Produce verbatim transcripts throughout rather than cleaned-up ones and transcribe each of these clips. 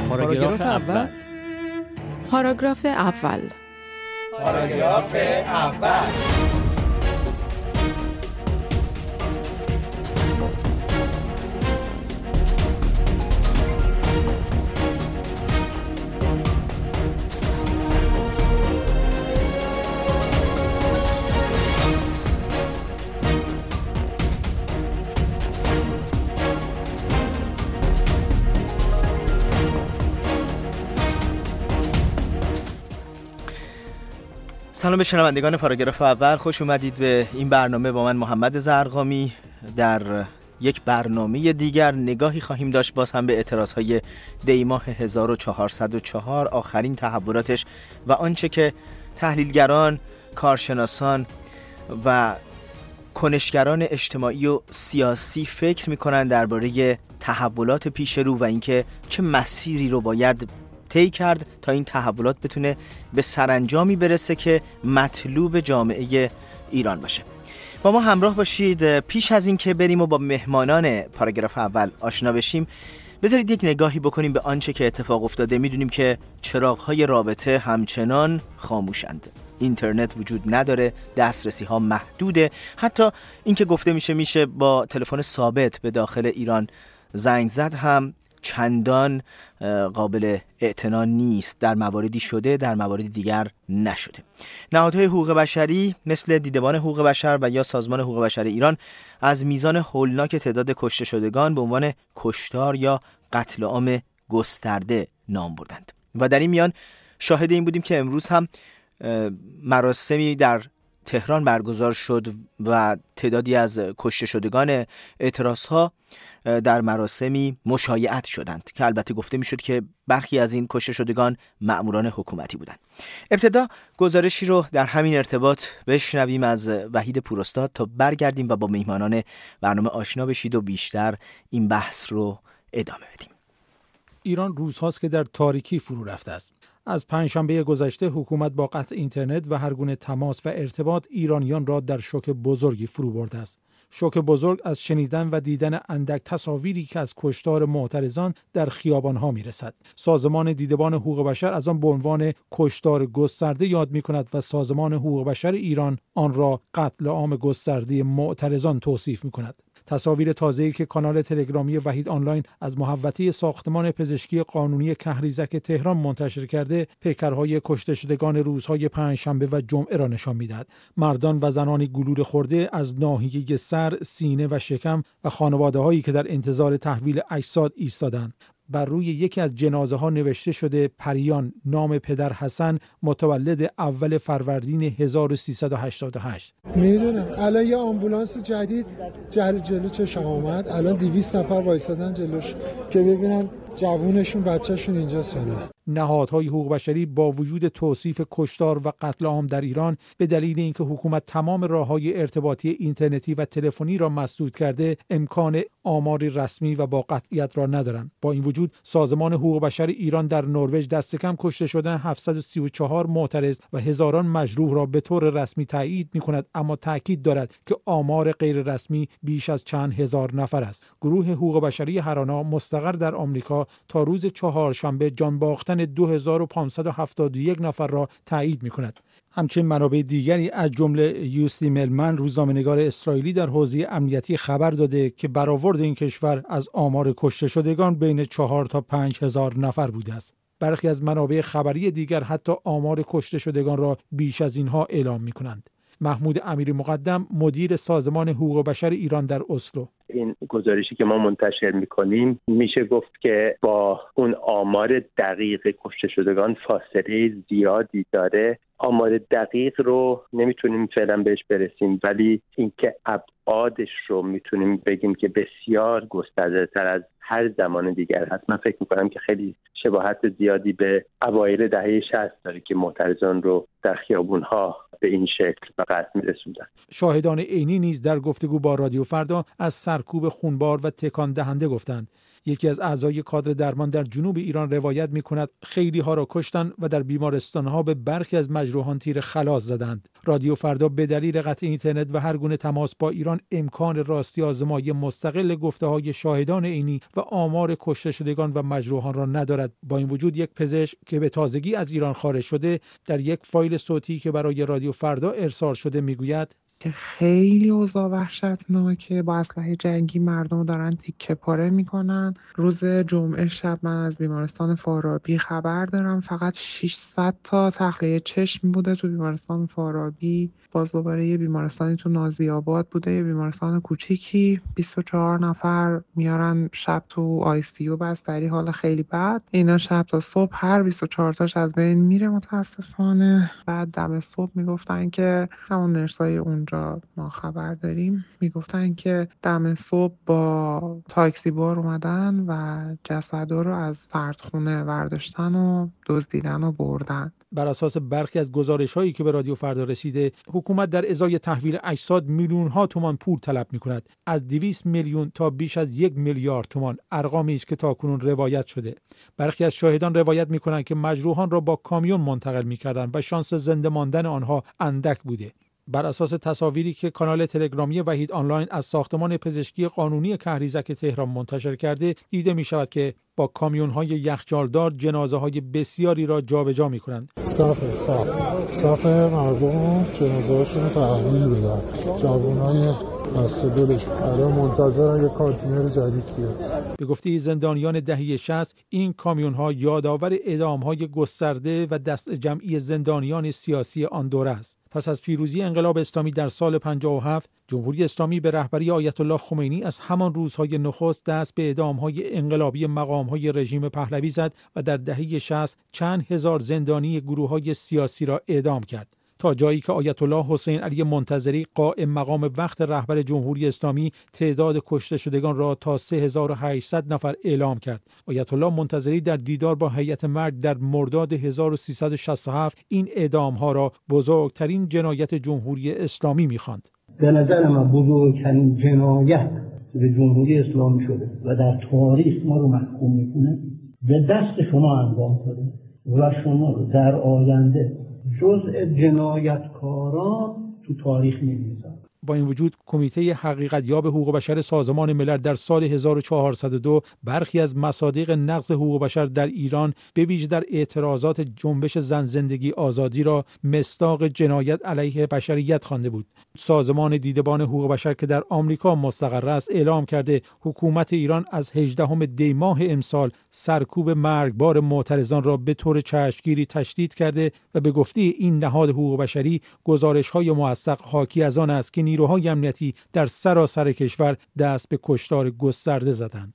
پاراگراف اول. پاراگراف اول. پاراگراف اول. سلام به شنوندگان پاراگراف اول، خوش اومدید به این برنامه. با من محمد زرقامی در یک برنامه دیگر نگاهی خواهیم داشت باز هم به اعتراضهای دی ماه هزار و چهارصد و چهار، آخرین تحولاتش و آنچه که تحلیلگران، کارشناسان و کنشگران اجتماعی و سیاسی فکر میکنن درباره تحولات پیش رو و اینکه چه مسیری رو باید طی کرد تا این تحولات بتونه به سرانجامی برسه که مطلوب جامعه ایران باشه. با ما همراه باشید. پیش از این که بریم و با مهمانان پاراگراف اول آشنا بشیم، بذارید یک نگاهی بکنیم به آنچه که اتفاق افتاده. میدونیم که چراغ‌های رابطه همچنان خاموشند، اینترنت وجود نداره، دسترسی ها محدوده، حتی این که گفته میشه میشه با تلفن ثابت به داخل ایران زنگ زد هم چندان قابل اعتنا نیست. در مواردی شده، در موارد دیگر نشده. نهادهای حقوق بشری مثل دیدبان حقوق بشر و یا سازمان حقوق بشر ایران از میزان هولناک تعداد کشته شدگان به عنوان کشتار یا قتل عام گسترده نام بردند و در این میان شاهد این بودیم که امروز هم مراسمی در تهران برگزار شد و تعدادی از کشته شدگان اعتراضها در مراسمی مشایعت شدند که البته گفته میشد که برخی از این کشته شدگان مأموران حکومتی بودند. ابتدا گزارشی رو در همین ارتباط بشنویم از وحید پوراستاد تا برگردیم و با میهمانان برنامه آشنا بشید و بیشتر این بحث رو ادامه بدیم. ایران روزهاست که در تاریکی فرو رفته است. از پنجشنبه گذشته حکومت با قطع اینترنت و هر گونه تماس و ارتباط ایرانیان را در شوک بزرگی فرو برده است. شوک بزرگ از شنیدن و دیدن اندک تصاویری که از کشتار معترضان در خیابان‌ها می‌رسد. سازمان دیدبان حقوق بشر از آن به عنوان کشتار گسترده یاد می‌کند و سازمان حقوق بشر ایران آن را قتل عام گسترده معترضان توصیف می‌کند. تصاویر تازه‌ای که کانال تلگرامی وحید آنلاین از محوطه ساختمان پزشکی قانونی کهریزک تهران منتشر کرده، پیکرهای کشته شدگان روزهای پنجشنبه و جمعه را نشان می‌دهد. مردان و زنانی گلوله خورده از ناحیه سر، سینه و شکم و خانواده‌هایی که در انتظار تحویل اجساد ایستادند. بر روی یکی از جنازه ها نوشته شده پریان، نام پدر حسن، متولد اول فروردین هزار و سیصد و هشتاد و هشت. میدونم الان یه آمبولانس جدید جل جلو چشم اومد، الان دویست نفر وایسادن جلوش که ببینن جوونشون بچه‌شون اینجاست یا نه. نهادهای حقوق بشری با وجود توصیف کشتار و قتل عام در ایران به دلیل اینکه حکومت تمام راه‌های ارتباطی اینترنتی و تلفنی را مسدود کرده، امکان آماری رسمی و با قطعیت را ندارند. با این وجود سازمان حقوق بشر ایران در نروژ دست کم کشته شدن هفتصد و سی و چهار معترض و هزاران مجروح را به طور رسمی تایید می‌کند، اما تاکید دارد که آمار غیر رسمی بیش از چند هزار نفر است. گروه حقوق بشری هرانا مستقر در آمریکا تا روز چهارشنبه جان باختن دو هزار و پانصد و هفتاد و یک نفر را تایید می‌کند. همچنین منابع دیگری از جمله یوستی ملمن، روزنامه‌نگار اسرائیلی، در حوزه امنیتی خبر داده که برآورد این کشور از آمار کشته شدگان بین چهار تا پنج هزار نفر بوده است. برخی از منابع خبری دیگر حتی آمار کشته شدگان را بیش از اینها اعلام می‌کنند. محمود امیری مقدم، مدیر سازمان حقوق بشر ایران در اسلو: این گزارشی که ما منتشر میکنیم میشه گفت که با اون آمار دقیق کشته شدگان فاصله زیادی داره. آمار دقیق رو نمیتونیم فعلا بهش برسیم، ولی اینکه ابعادش رو میتونیم بگیم که بسیار گسترده‌تر از هر زمان دیگر هست. من فکر میکنم که خیلی شباهت زیادی به اوایل دهه شصت داره که معترضان رو در خیابون‌ها به این شکل به قتل می‌رسوندن. شاهدان عینی نیز در گفتگو با رادیو فردا از سرکوب خونبار و تکان دهنده گفتند. یکی از اعضای کادر درمان در جنوب ایران روایت می‌کند خیلی ها را کشتند و در بیمارستان‌ها به برخی از مجروحان تیر خلاص زدند. رادیو فردا به دلیل قطع اینترنت و هر گونه تماس با ایران امکان راستی آزمایی مستقل گفته‌های شاهدان عینی و آمار کشته شدگان و مجروحان را ندارد. با این وجود یک پزشک که به تازگی از ایران خارج شده در یک فایل صوتی که برای رادیو فردا ارسال شده میگوید که خیلی اوضاع وحشتناکه، با اسلحه جنگی مردم دارن تیکه پاره میکنن. روز جمعه شب من از بیمارستان فارابی خبر دارم فقط ششصد تا تخلیه چشم بوده تو بیمارستان فارابی. باز دوباره یه بیمارستانی تو نازی آباد بوده، یه بیمارستان کوچیکی، بیست و چهار نفر میارن شب تو آی سی یو بستری، حال خیلی بد. اینا شب تا صبح هر بیست و چهار تاش از بین میره متاسفانه. بعد دم صبح میگفتن که همون نرسای اونجا ما خبر داریم میگفتن که دم صبح با تاکسی بار اومدن و جسدا رو از سردخونه برداشتن و دزدیدن و بردن. بر اساس برخی از گزارش‌هایی که به رادیو فردا رسیده، حکومت در ازای تحویل اجساد میلیون‌ها تومان پول طلب می‌کند. از دویست میلیون تا بیش از یک میلیارد تومان، ارقامی است که تاکنون روایت شده. برخی از شاهدان روایت می‌کنند که مجروحان را با کامیون منتقل می‌کردند و شانس زنده ماندن آنها اندک بوده. بر اساس تصاویری که کانال تلگرامی وحید آنلاین از ساختمان پزشکی قانونی کهریزک تهران منتشر کرده، دیده می شود که با کامیون‌های یخچالدار جنازه‌های بسیاری را جابجا می‌کنند. صاف صاف صاف مردم جنازه‌هاشون رو تحویل بدن. جوانای بسته دلش الان منتظرن یه کانتینر جدید بیاد. به گفته زندانیان دهه شصت، این کامیون‌ها یادآور اعدام‌های گسترده و دست جمعی زندانیان سیاسی آن دوره است. پس از پیروزی انقلاب اسلامی در سال پنجاه و هفت، جمهوری اسلامی به رهبری آیت الله خمینی از همان روزهای نخست دست به اعدام‌های انقلابی مقام‌های رژیم پهلوی زد و در دهه شصت چند هزار زندانی گروه‌های سیاسی را اعدام کرد، تا جایی که آیت الله حسین علی منتظری قائم مقام وقت رهبر جمهوری اسلامی تعداد کشته شدگان را تا سه هزار و هشتصد نفر اعلام کرد. آیت الله منتظری در دیدار با هیئت مرگ در مرداد هزار و سیصد و شصت و هفت این اعدام‌ها را بزرگترین جنایت جمهوری اسلامی می‌خواند. به نظر من بزرگترین جنایت به جمهوری اسلامی شده و در تاریخ ما رو محکوم می‌کنه، به دست شما انجام شده و شما رو در آینده جزء جنایتکاران تو تاریخ می‌نویسن. با این وجود کمیته حقیقت‌یاب حقوق بشر سازمان ملل در سال هزار و چهارصد و دو برخی از مصادیق نقض حقوق بشر در ایران به ویژه در اعتراضات جنبش زن زندگی آزادی را مصداق جنایت علیه بشریت خوانده بود. سازمان دیدبان حقوق بشر که در آمریکا مستقر است اعلام کرده حکومت ایران از هجدهم دی ماه امسال سرکوب مرگبار معترضان را به طور چشمگیری تشدید کرده و به گفته این نهاد حقوق بشری گزارش‌های موثق حاکی از آن است که نیروهای امنیتی در سراسر کشور دست به کشتار گسترده زدند.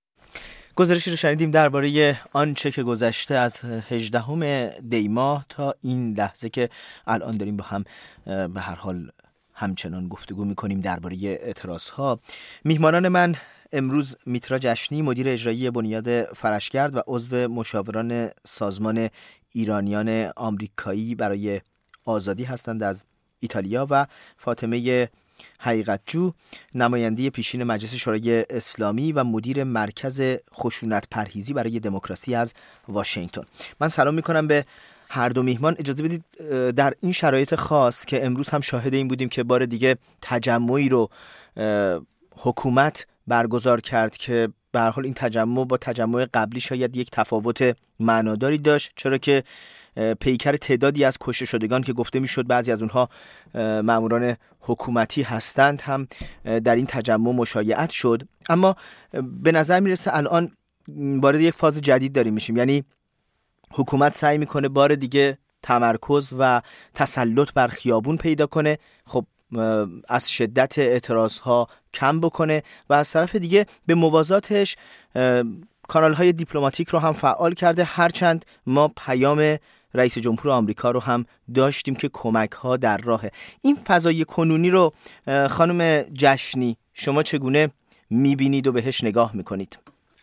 گزارشی رو شنیدیم درباره آنچه که گذشته از هجدهم دی ماه تا این لحظه که الان داریم با هم به هر حال همچنان گفتگو می‌کنیم درباره اعتراض‌ها. میهمانان من امروز میترا جشنی، مدیر اجرایی بنیاد فرشگرد و عضو مشاوران سازمان ایرانیان آمریکایی برای آزادی هستند از ایتالیا، و فاطمه حقیقتجو، نماینده پیشین مجلس شورای اسلامی و مدیر مرکز خشونت پرهیزی برای دموکراسی از واشنگتن. من سلام میکنم به هر دو میهمان. اجازه بدید در این شرایط خاص که امروز هم شاهد این بودیم که بار دیگه تجمعی رو حکومت برگزار کرد که به هر حال این تجمع با تجمع قبلی شاید یک تفاوت معناداری داشت، چرا که پیکر تعدادی از کشته شدگان که گفته میشد بعضی از اونها ماموران حکومتی هستند هم در این تجمع مشایعت شد. اما به نظر میرسه الان وارد یک فاز جدید داریم میشیم، یعنی حکومت سعی میکنه بار دیگه تمرکز و تسلط بر خیابون پیدا کنه، خب از شدت اعتراضها کم بکنه، و از طرف دیگه به موازاتش کانال‌های دیپلماتیک رو هم فعال کرده، هرچند ما پیام رئیس جمهور آمریکا رو هم داشتیم که کمک‌ها در راهه. این فضای کنونی رو خانم جشنی شما چگونه می‌بینید و بهش نگاه می‌کنید؟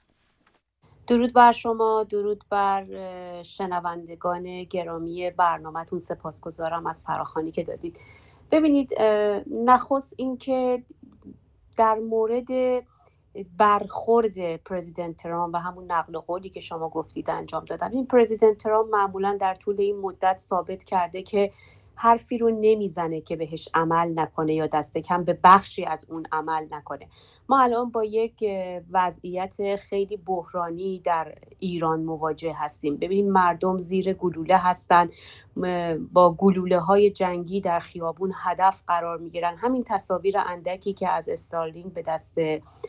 درود بر شما، درود بر شنوندگان گرامی برنامه‌تون. سپاسگزارم از فراخوانی که دادید. ببینید، نخست این که در مورد برخورد پرزیدنت ترامپ و همون نقل قولی که شما گفتید انجام دادن. این پرزیدنت ترامپ معمولا در طول این مدت ثابت کرده که حرفی رو نمیزنه که بهش عمل نکنه یا دست کم به بخشی از اون عمل نکنه. ما الان با یک وضعیت خیلی بحرانی در ایران مواجه هستیم. ببینیم مردم زیر گلوله هستن، با گلوله های جنگی در خیابون هدف قرار میگیرن. همین تصاویر اندکی که از استارلینک به دست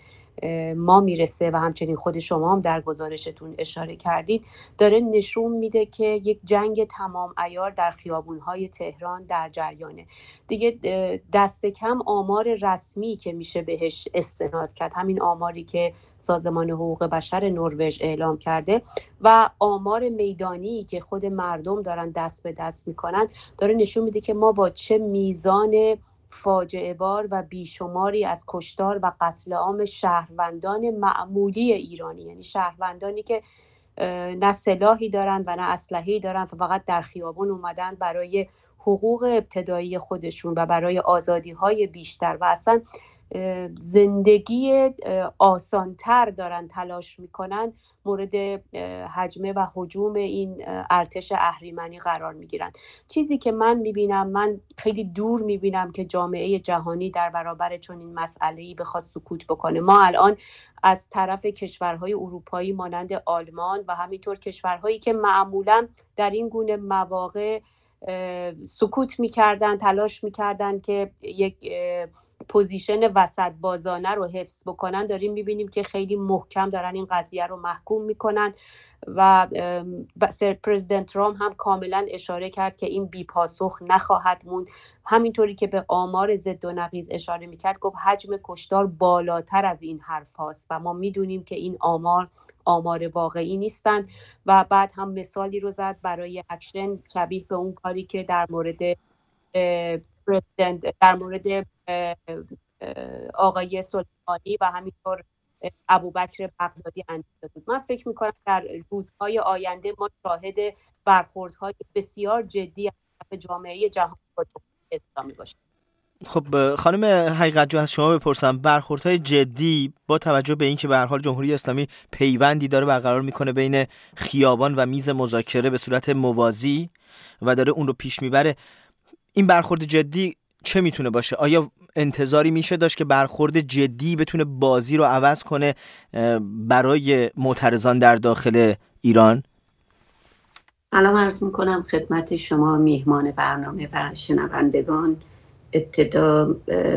ما میرسه و همچنین خود شما هم در گزارشتون اشاره کردید داره نشون میده که یک جنگ تمام عیار در خیابونهای تهران در جریانه. دیگه دست کم آمار رسمی که میشه بهش استناد کرد، همین آماری که سازمان حقوق بشر نروژ اعلام کرده و آمار میدانی که خود مردم دارن دست به دست میکنن، داره نشون میده که ما با چه میزان فاجعه بار و بیشماری از کشتار و قتل عام شهروندان معمولی ایرانی، یعنی شهروندانی که نه سلاحی دارن و نه اسلحه‌ای دارن و فقط در خیابون اومدن برای حقوق ابتدایی خودشون و برای آزادی‌های بیشتر و اصلا زندگی آسانتر دارن تلاش میکنن، مورد هجمه و هجوم این ارتش اهریمنی قرار میگیرن. چیزی که من میبینم، من خیلی دور میبینم که جامعه جهانی در برابر چون این مسئله‌ای بخواد سکوت بکنه. ما الان از طرف کشورهای اروپایی مانند آلمان و همینطور کشورهایی که معمولا در این گونه مواقع سکوت میکردن، تلاش میکردن که یک پوزیشن وسط بازانه رو حفظ بکنن، داریم میبینیم که خیلی محکم دارن این قضیه رو محکوم میکنن و سر پرزیدنت ترامپ هم کاملا اشاره کرد که این بی‌پاسخ نخواهد موند. همینطوری که به آمار ضد و نقیض اشاره میکرد، گفت حجم کشتار بالاتر از این حرف هاست و ما میدونیم که این آمار آمار واقعی نیستن. و بعد هم مثالی رو زد برای اکشن شبیه به اون کاری که در مورد پرزیدنت در مورد آقای سلیمانی و همینطور ابوبکر بغدادی انجام داد. من فکر میکنم در روزهای آینده ما شاهد برخوردهای بسیار جدی از طرف جامعه جهانی اسلامی باشیم. خب خانم حقیقت جو، از شما بپرسم، برخوردهای جدی با توجه به اینکه به هر حال جمهوری اسلامی پیوندی داره برقرار میکنه بین خیابان و میز مذاکره به صورت موازی و داره اون رو پیش میبره، این برخورد جدی چه میتونه باشه؟ آیا انتظاری میشه داشت که برخورد جدی بتونه بازی رو عوض کنه برای معترضان در داخل ایران؟ سلام عرض میکنم خدمت شما میهمان برنامه و شنوندگان. ابتدا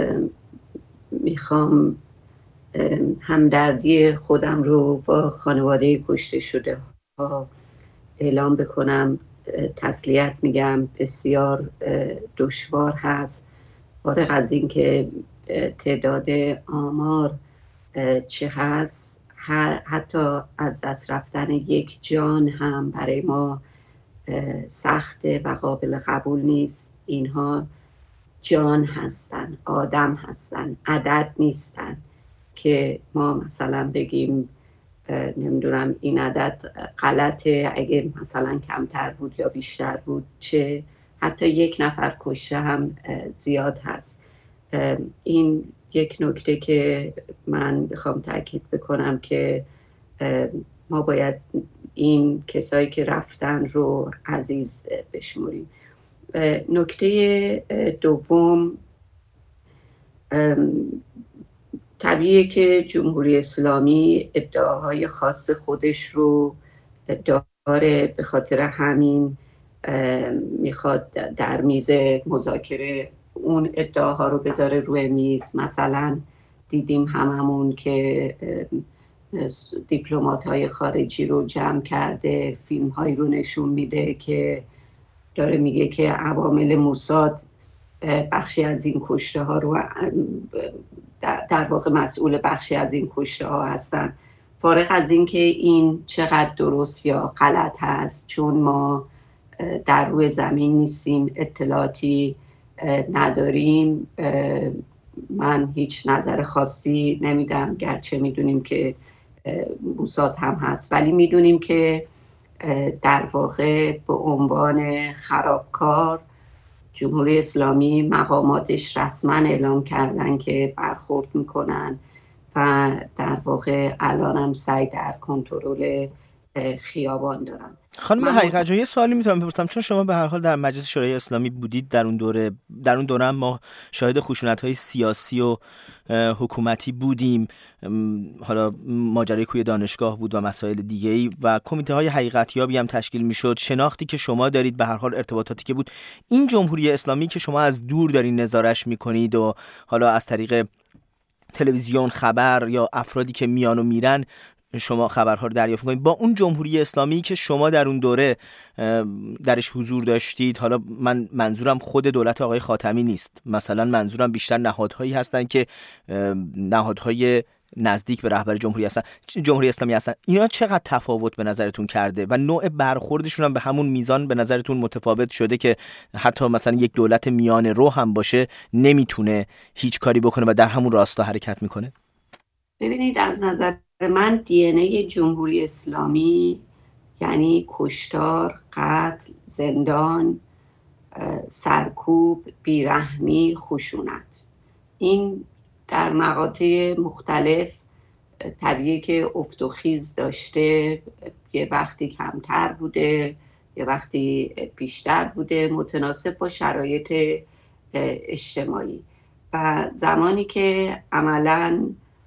میخوام همدردی خودم رو با خانواده کشته شده ها اعلام بکنم. تسلیت میگم، بسیار دشوار هست. فارغ از این که تعداد آمار چه هست، حتی از دست رفتن یک جان هم برای ما سخته و قابل قبول نیست. اینها جان هستن، آدم هستن، عدد نیستن که ما مثلا بگیم نمیدونم این عدد غلطه، اگه مثلا کمتر بود یا بیشتر بود چه. حتی یک نفر کشته هم زیاد هست. این یک نکته که من بخوام تاکید بکنم که ما باید این کسایی که رفتن رو عزیز بشمریم. نکته دوم، طبیعیه که جمهوری اسلامی ادعاهای خاص خودش رو داره، به خاطر همین میخواد در میز مذاکره اون ادعاها رو بذاره روی میز. مثلا دیدیم هممون که دیپلمات های خارجی رو جمع کرده، فیلم هایی رو نشون میده که داره میگه که عوامل موساد بخشی از این کشته ها رو در واقع مسئول بخشی از این کشته ها هستن. فارغ از این که این چقدر درست یا غلط هست، چون ما در روی زمین نیستیم، اطلاعاتی نداریم، من هیچ نظر خاصی نمیدم، گرچه میدونیم که موساد هم هست، ولی میدونیم که در واقع به عنوان خرابکار جمهوری اسلامی مقاماتش رسما اعلام کردن که برخورد میکنن و در واقع الانم سعی در کنترل خیابان دارن. خانم حقیقت جان، یه سوالی میتونم بپرسم، چون شما به هر حال در مجلس شورای اسلامی بودید در اون دوره، در اون دوره هم ما شاهد خشونت‌های سیاسی و حکومتی بودیم، حالا ماجرای کوی دانشگاه بود و مسائل دیگه‌ای و کمیته‌های حقیقتیابی هم تشکیل میشد. شناختی که شما دارید، به هر حال ارتباطاتی که بود، این جمهوری اسلامی که شما از دور دارین نظارش میکنید و حالا از طریق تلویزیون خبر یا افرادی که میان و میرن شما خبرها رو دریافت می‌کنید، با اون جمهوری اسلامی که شما در اون دوره درش حضور داشتید، حالا من منظورم خود دولت آقای خاتمی نیست، مثلا منظورم بیشتر نهادهایی هستن که نهادهای نزدیک به رهبر جمهوری هستن، جمهوری اسلامی هستن، اینا چقدر تفاوت به نظرتون کرده و نوع برخوردشون هم به همون میزان به نظرتون متفاوت شده که حتی مثلا یک دولت میان رو هم باشه نمیتونه هیچ کاری بکنه و در همون راستا حرکت میکنه؟ ببینید، از نظر من دی ان ای جمهوری اسلامی یعنی کشتار، قتل، زندان، سرکوب، بیرحمی، خشونت. این در مقاطع مختلف طبیعیه که افت و خیز داشته، یه وقتی کمتر بوده، یه وقتی بیشتر بوده، متناسب با شرایط اجتماعی. و زمانی که عملاً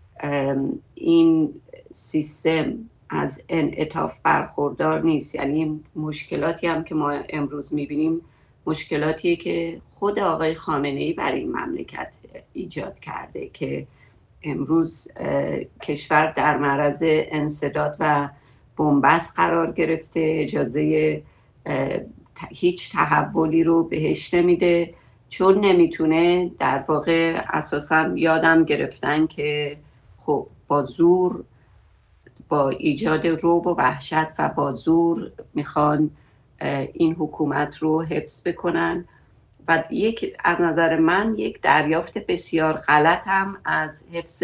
این سیستم از انعطاف برخوردار نیست، یعنی مشکلاتی هم که ما امروز میبینیم مشکلاتیه که خود آقای خامنه‌ای برای این مملکت ایجاد کرده که امروز کشور در معرض انسداد و بنبست قرار گرفته، اجازه هیچ تحولی رو بهش نمیده، چون نمیتونه. در واقع اساساً یادم گرفتن که خب با زور، با ایجاد رعب و وحشت و با زور میخوان این حکومت رو حفظ بکنن. و یک از نظر من یک دریافت بسیار غلط هم از حفظ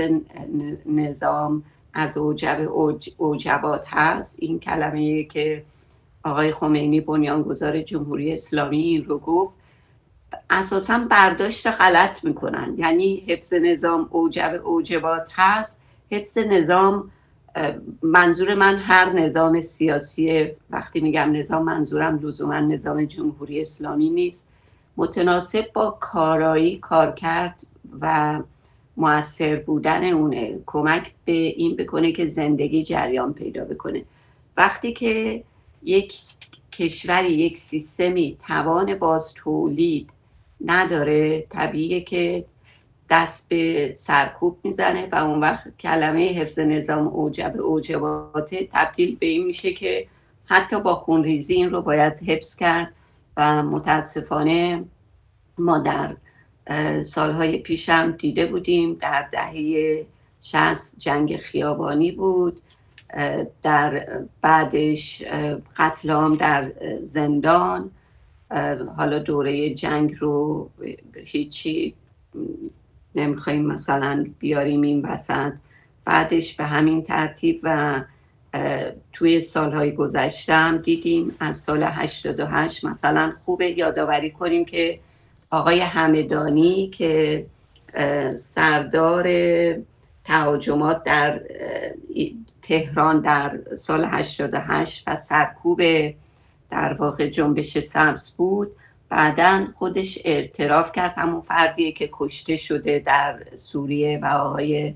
نظام از اوجب اوج اوجبات هست. این کلمه‌ای که آقای خمینی بنیانگذار جمهوری اسلامی این رو گفت، اساساً برداشت غلط میکنن. یعنی حفظ نظام اوجب اوجبات هست. حفظ نظام، منظور من هر نظام سیاسی، وقتی میگم نظام منظورم لزوما نظام جمهوری اسلامی نیست، متناسب با کارایی، کارکرد و مؤثر بودن اونه، کمک به این بکنه که زندگی جریان پیدا بکنه. وقتی که یک کشوری، یک سیستمی توان باز تولید نداره، طبیعیه که دست به سرکوب میزنه و اون وقت کلمه حفظ نظام اوجب اوجبات تبدیل به این میشه که حتی با خونریزی این رو باید حفظ کرد. و متاسفانه ما در سالهای پیشم دیده بودیم، در دهه شصت جنگ خیابانی بود، در بعدش قتل عام در زندان، حالا دوره جنگ رو هیچی نمیخوایم مثلا بیاریم این وسط، بعدش به همین ترتیب. و توی سالهای گذشتم دیدیم از سال هشتاد و هشت مثلا خوبه یادآوری کنیم که آقای همدانی که سردار تهاجمات در تهران در سال هشتاد و هشت و سرکوب در واقع جنبش سبز بود، بعداً خودش اعتراف کرد، همون فردیه که کشته شده در سوریه. و آقای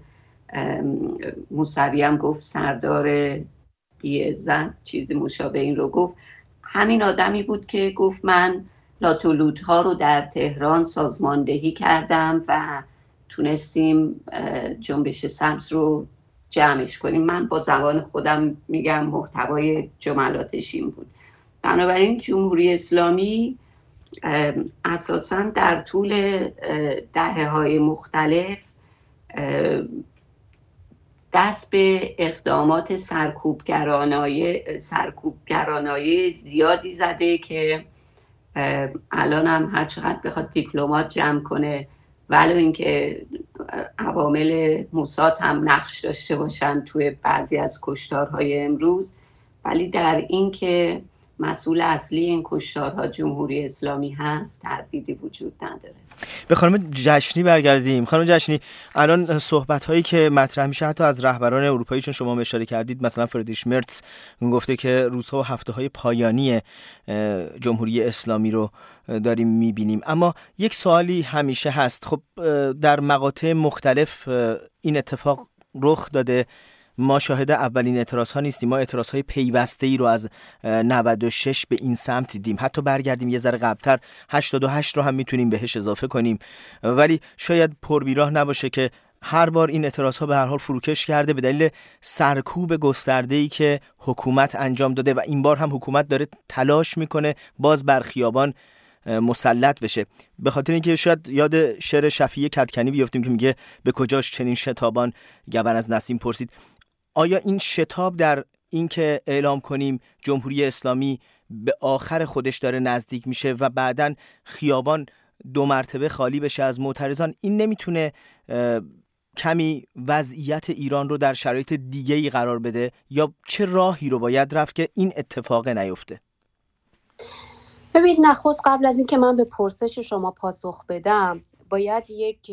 موسوی هم گفت سردار بی‌عزت، چیزی مشابه این رو گفت. همین آدمی بود که گفت من لاتولوت‌ها رو در تهران سازماندهی کردم و تونستیم جنبش سبز رو جمعش کنیم. من با زبان خودم میگم محتوای جملاتش این بود. بنابراین جمهوری اسلامی اساساً در طول دهه‌های مختلف دست به اقدامات سرکوبگرانه سرکوبگرانه زیادی زده که الان هم هر چقدر بخواد دیپلمات جمع کنه، ولو اینکه عوامل موساد هم نقش داشته باشن توی بعضی از کشتارهای امروز، ولی در این که مسئول اصلی این کشتارها جمهوری اسلامی هست تردیدی وجود نداره. به خانم جشنی برگردیم. خانم جشنی، الان صحبت هایی که مطرح میشه حتی از رهبران اروپایی، چون شما اشاره کردید، مثلا فریدریش مرتز گفته که روزها و هفته های پایانی جمهوری اسلامی رو داریم میبینیم. اما یک سوالی همیشه هست، خب در مقاطع مختلف این اتفاق رخ داده، ما شاهد اولین اعتراض ها نیستیم، ما اعتراض های پیوسته ای رو از نود و شش به این سمت دیدیم. حتی برگردیم یه ذره قبلتر، هشتاد و هشت رو هم میتونیم بهش اضافه کنیم، ولی شاید پربیراه نباشه که هر بار این اعتراض ها به هر حال فروکش کرده به دلیل سرکوب گسترده ای که حکومت انجام داده و این بار هم حکومت داره تلاش میکنه باز بر خیابان مسلط بشه. به خاطر اینکه شاید یاد شعر شفیع کدکنی بیافتیم که میگه به کجاش چنین شتابان گبر از نسیم پرسید. آیا این شتاب در این که اعلام کنیم جمهوری اسلامی به آخر خودش داره نزدیک میشه و بعداً خیابان دو مرتبه خالی بشه از معترضان، این نمیتونه کمی وضعیت ایران رو در شرایط دیگه‌ای قرار بده، یا چه راهی رو باید رفت که این اتفاق نیفته؟ ببینید، نخست قبل از این که من به پرسش شما پاسخ بدم باید یک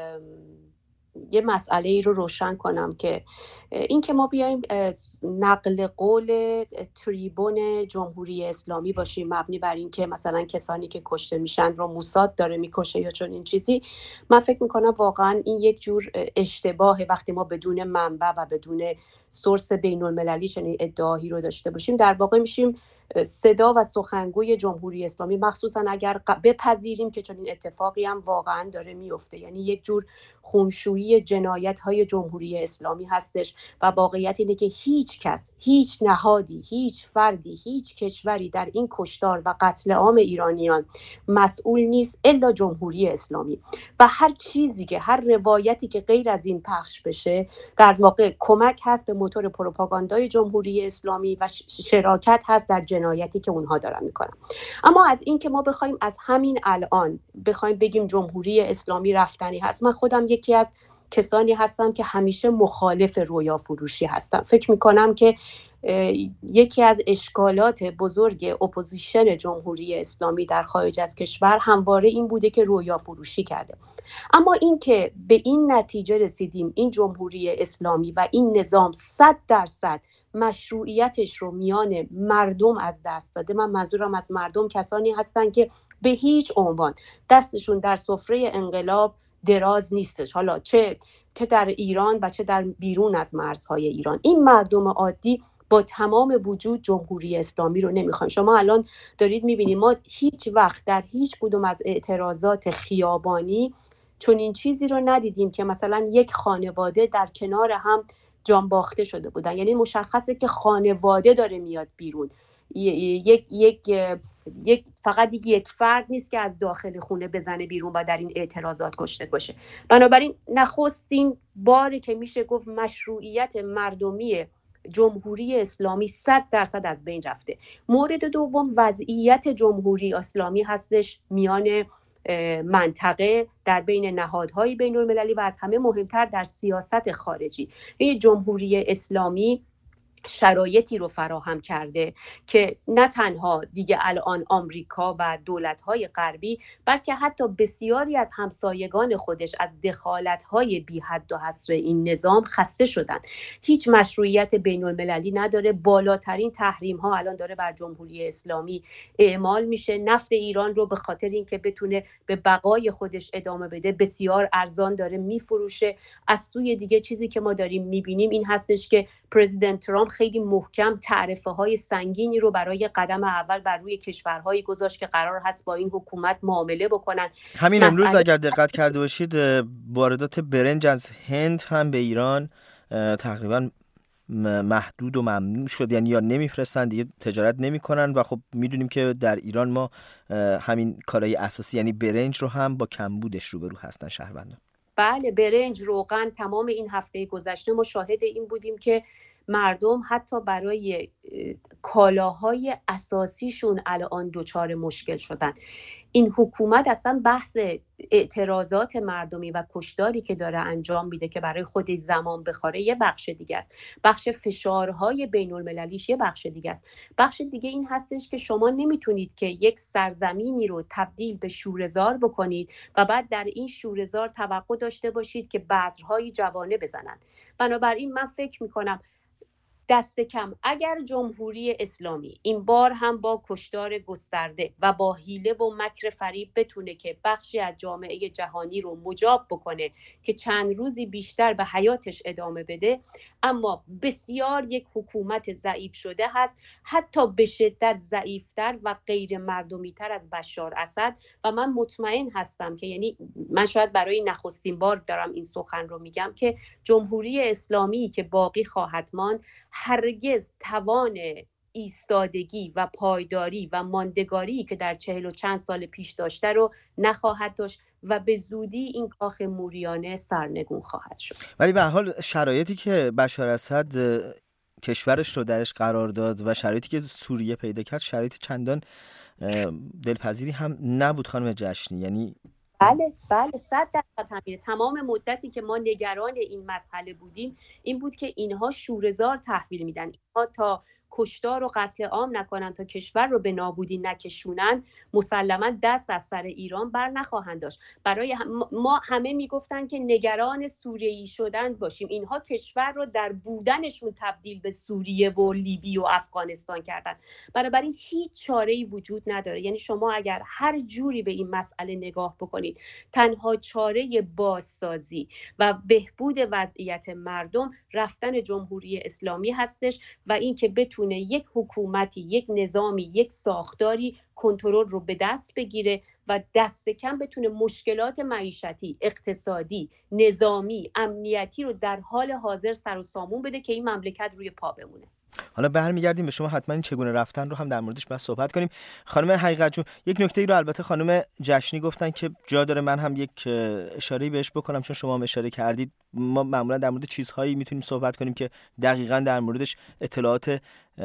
یه مسئله ای رو روشن کنم که این که ما بیایم نقل قول تریبون جمهوری اسلامی باشیم مبنی بر این که مثلا کسانی که کشته میشن رو موساد داره میکشه یا چون این چیزی، من فکر میکنم واقعا این یک جور اشتباهه. وقتی ما بدون منبع و بدون سورس بین المللی چنین ادعایی رو داشته باشیم، در واقع میشیم صدا و سخنگوی جمهوری اسلامی، مخصوصا اگر بپذیریم که چنین اتفاقی هم واقعا داره میفته. یعنی یک جور خونشویی جنایت های جمهوری اسلامی هستش و واقعیت اینه که هیچ کس، هیچ نهادی، هیچ فردی، هیچ کشوری در این کشتار و قتل عام ایرانیان مسئول نیست الا جمهوری اسلامی. و هر چیزی که، هر روایتی که غیر از این پخش بشه، در واقع کمک هست به موتور پروپاگاندای جمهوری اسلامی و شراکت هست در جنایتی که اونها دارن میکنن. اما از این که ما بخوایم از همین الان بخوایم بگیم جمهوری اسلامی رفتنی هست، من خودم یکی از کسانی هستم که همیشه مخالف رویا فروشی هستم. فکر میکنم که یکی از اشکالات بزرگ اپوزیشن جمهوری اسلامی در خارج از کشور همواره این بوده که رویا فروشی کرده. اما این که به این نتیجه رسیدیم این جمهوری اسلامی و این نظام صد درصد مشروعیتش رو میان مردم از دست داده، من منظورم از مردم کسانی هستن که به هیچ عنوان دستشون در سفره انقلاب دراز نیستش، حالا چه چه در ایران و چه در بیرون از مرزهای ایران. این مردم عادی با تمام وجود جمهوری اسلامی رو نمیخوان. شما الان دارید میبینید ما هیچ وقت در هیچ کدوم از اعتراضات خیابانی چون این چیزی رو ندیدیم که مثلا یک خانواده در کنار هم جان باخته شده بودن. یعنی مشخصه که خانواده داره میاد بیرون، یک یک یک فقط یک فرد نیست که از داخل خونه بزنه بیرون و در این اعتراضات کشته باشه. بنابراین نخستین باری که میشه گفت مشروعیت مردمی جمهوری اسلامی صد درصد از بین رفته. مورد دوم وضعیت جمهوری اسلامی هستش میان منطقه، در بین نهادهای بین المللی و از همه مهمتر در سیاست خارجی. این جمهوری اسلامی شرایطی رو فراهم کرده که نه تنها دیگه الان آمریکا و دولت‌های غربی، بلکه حتی بسیاری از همسایگان خودش از دخالت‌های بی حد و حصر این نظام خسته شدن. هیچ مشروعیت بین المللی نداره. بالاترین تحریم‌ها الان داره بر جمهوری اسلامی اعمال میشه. نفت ایران رو به خاطر اینکه بتونه به بقای خودش ادامه بده بسیار ارزان داره میفروشه. از سوی دیگه چیزی که ما داریم میبینیم این هستش که پرزیدنت ترامپ خیلی محکم تعرفه های سنگینی رو برای قدم اول بر روی کشورهایی گذاشت که قرار هست با این حکومت معامله بکنن. همین امروز مسئله... اگر دقت کرده باشید واردات برنج از هند هم به ایران تقریبا محدود و ممنوع شد، یعنی یا نمیفرستن دیگه، تجارت نمیکنن و خب میدونیم که در ایران ما همین کالای اساسی یعنی برنج رو هم با کمبودش روبرو هستن شهروندان. بله، برنج، روغن، تمام این هفته گذشته ما شاهد این بودیم که مردم حتی برای کالاهای اساسیشون الان دچار مشکل شدن. این حکومت اصلا بحث اعتراضات مردمی و کشتاری که داره انجام میده که برای خودش زمان بخوره یه بخش دیگه است، بخش فشارهای بین المللیش یه بخش دیگه است. بخش دیگه این هستش که شما نمیتونید که یک سرزمینی رو تبدیل به شوره‌زار بکنید و بعد در این شوره‌زار توقع داشته باشید که بذرهای جوانه بزنن. بنابراین من فکر میکنم دست کم اگر جمهوری اسلامی این بار هم با کشتار گسترده و با حیله و مکر فریب بتونه که بخشی از جامعه جهانی رو مجاب بکنه که چند روزی بیشتر به حیاتش ادامه بده، اما بسیار یک حکومت ضعیف شده هست، حتی به شدت ضعیفتر و غیر مردمیتر از بشار اسد. و من مطمئن هستم که یعنی من شاید برای نخستین بار دارم این سخن رو میگم که جمهوری اسلامی که باقی خواهد ماند هرگز توان ایستادگی و پایداری و ماندگاری که در چهل و چند سال پیش داشته رو نخواهد داشت و به زودی این کاخ موریانه سرنگون خواهد شد. ولی به هر حال شرایطی که بشار اسد کشورش رو درش قرار داد و شرایطی که سوریه پیدا کرد شرایط چندان دلپذیری هم نبود خانم جشنی. یعنی بله بله صد درصد همینه. تمام مدتی که ما نگران این مسئله بودیم این بود که اینها شوره‌زار تحویل میدن، اینها تا کشتار و قتل عام نکنن، تا کشور رو به نابودی نکشونن، مسلما دست از سر ایران بر نخواهند داشت. برای هم ما همه میگفتن که نگران سوریه‌ای شدن باشیم، اینها کشور رو در بودنشون تبدیل به سوریه و لیبی و افغانستان کردن. بنابراین هیچ چاره‌ای وجود نداره. یعنی شما اگر هر جوری به این مسئله نگاه بکنید، تنها چاره بازسازی و بهبود وضعیت مردم رفتن جمهوری اسلامی هستش و این که بتونه یک حکومتی، یک نظامی، یک ساختاری کنترل رو به دست بگیره و دست کم بتونه مشکلات معیشتی، اقتصادی، نظامی، امنیتی رو در حال حاضر سر و سامون بده که این مملکت روی پا بمونه. حالا برمیگردیم به شما، حتما این چگونه رفتن رو هم در موردش بحث صحبت کنیم. خانم حقیقت جون، یک نکته ای رو البته خانم جشنی گفتن که جا داره من هم یک اشاره‌ای بهش بکنم، چون شما هم اشاره کردید. ما معمولا در مورد چیزهایی میتونیم صحبت کنیم که دقیقاً در موردش اطلاعات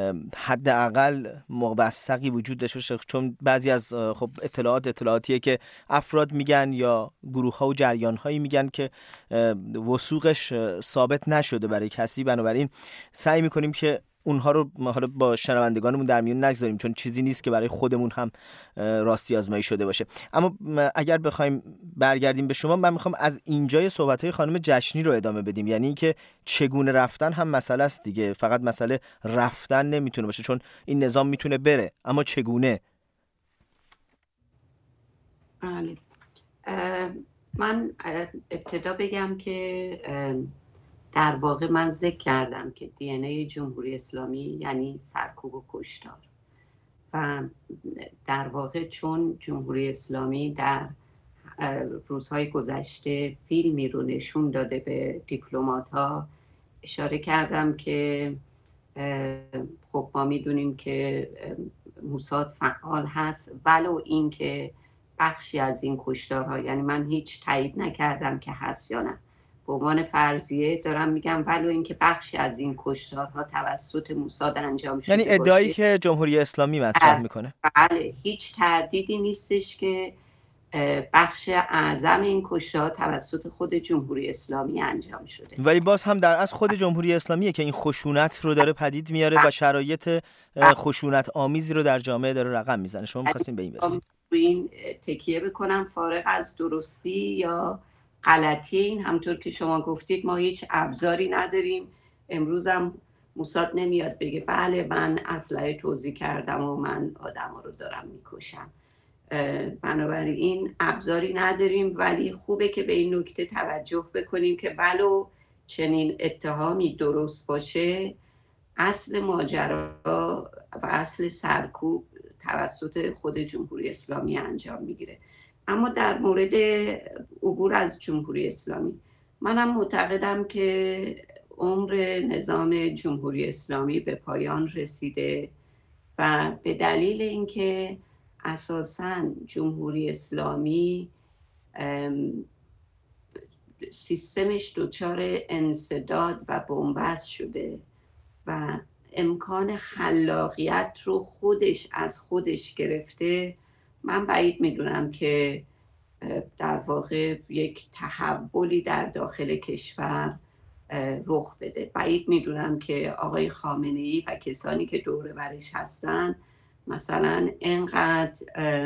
حداقل موثقی وجود داشته باشه، چون بعضی از خب اطلاعات اطلاعاتیه که افراد میگن یا گروه‌ها و جریان‌هایی میگن که وثوقش ثابت نشده برای کسی. بنابراین سعی میکنیم که اونها رو حالا با شنوندگانمون در میون نگذاریم، چون چیزی نیست که برای خودمون هم راستی آزمایی شده باشه. اما اگر بخوایم برگردیم به شما، من میخوام از اینجای صحبت‌های خانم جشنی رو ادامه بدیم. یعنی اینکه چگونه رفتن هم مسئله است دیگه، فقط مسئله رفتن نمیتونه باشه، چون این نظام میتونه بره، اما چگونه؟ بله، من ابتدا بگم که در واقع من ذکر کردم که دی ان ای جمهوری اسلامی یعنی سرکوب و کشتار و در واقع چون جمهوری اسلامی در روزهای گذشته فیلمی رو نشون داده به دیپلمات ها، اشاره کردم که خب ما میدونیم که موساد فعال هست، ولو این که بخشی از این کشتارها، یعنی من هیچ تایید نکردم که هست یا نه، به عنوان فرضیه دارم میگم ولو اینکه بخشی از این کشتارها توسط موساد انجام شده، یعنی ادعایی که جمهوری اسلامی مطرح میکنه. بله، هیچ تردیدی نیستش که بخش اعظم این کشتارها توسط خود جمهوری اسلامی انجام شده، ولی باز هم در اصل خود جمهوری اسلامیه که این خشونت رو داره پدید میاره و شرایط خشونت آمیزی رو در جامعه داره رقم میزنه. شما می‌خواستین به این برسید. این تکیه بکنم فارغ از درستی یا غلطی این، همطور که شما گفتید ما هیچ ابزاری نداریم. امروز هم موساد نمیاد بگه بله من اسلحه توزیع کردم و من آدم رو دارم میکشم. بنابراین ابزاری نداریم، ولی خوبه که به این نکته توجه بکنیم که ولو چنین اتهامی درست باشه، اصل ماجرا و اصل سرکوب توسط خود جمهوری اسلامی انجام میگیره. اما در مورد عبور از جمهوری اسلامی، منم معتقدم که عمر نظام جمهوری اسلامی به پایان رسیده و به دلیل اینکه اساساً جمهوری اسلامی سیستمش دچار انسداد و بنبست شده و امکان خلاقیت رو خودش از خودش گرفته، من بعید میدونم که در واقع یک تحولی در داخل کشور رخ بده. بعید میدونم که آقای خامنه‌ای و کسانی که دور برش هستن مثلا اینقدر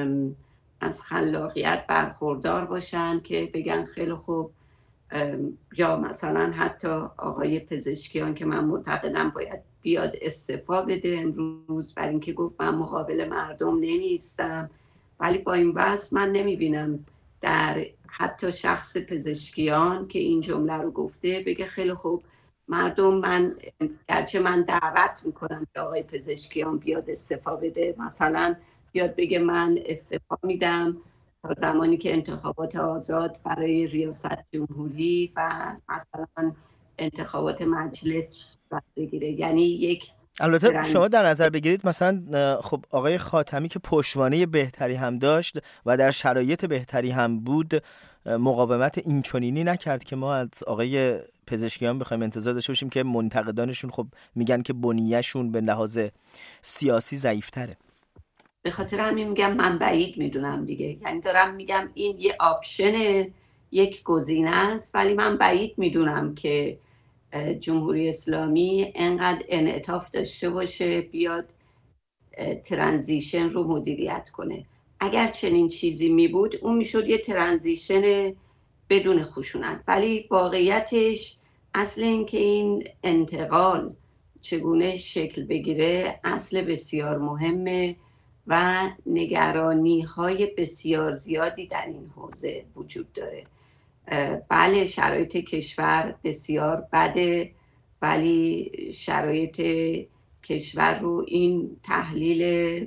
از خلاقیت برخوردار باشن که بگن خیلی خوب، یا مثلا حتی آقای پزشکیان که من معتقدم باید بیاد استعفا بده امروز برای اینکه گفت من مقابل مردم نمیستم، ولی با این وضع من نمیبینم در حتی شخص پزشکیان که این جمله رو گفته بگه خیلی خوب مردم، من گرچه من دعوت میکنم که آقای پزشکیان بیاد استعفا بده، مثلا بیاد بگه من استعفا میدم تا زمانی که انتخابات آزاد برای ریاست جمهوری و مثلا انتخابات مجلس بگیره. یعنی یک البته برند... شما در نظر بگیرید مثلا خب آقای خاتمی که پشتوانه بهتری هم داشت و در شرایط بهتری هم بود، مقاومت اینچنینی نکرد که ما از آقای پزشکیان بخوایم انتظار داشته باشیم که منتقدانشون خب میگن که بنیه‌شون به لحاظ سیاسی ضعیف‌تره. به خاطر همین میگم من بعید میدونم دیگه، یعنی دارم میگم این یه آپشن، یک گزینه است، ولی من بعید میدونم که جمهوری اسلامی انقدر انعطاف داشته باشه بیاد ترانزیشن رو مدیریت کنه. اگر چنین چیزی می بود اون میشد یه ترانزیشن بدون خشونت، ولی واقعیتش اصل این که این انتقال چگونه شکل بگیره اصل بسیار مهمه و نگرانی های بسیار زیادی در این حوزه وجود داره. بله شرایط کشور بسیار بده، ولی شرایط کشور رو این تحلیل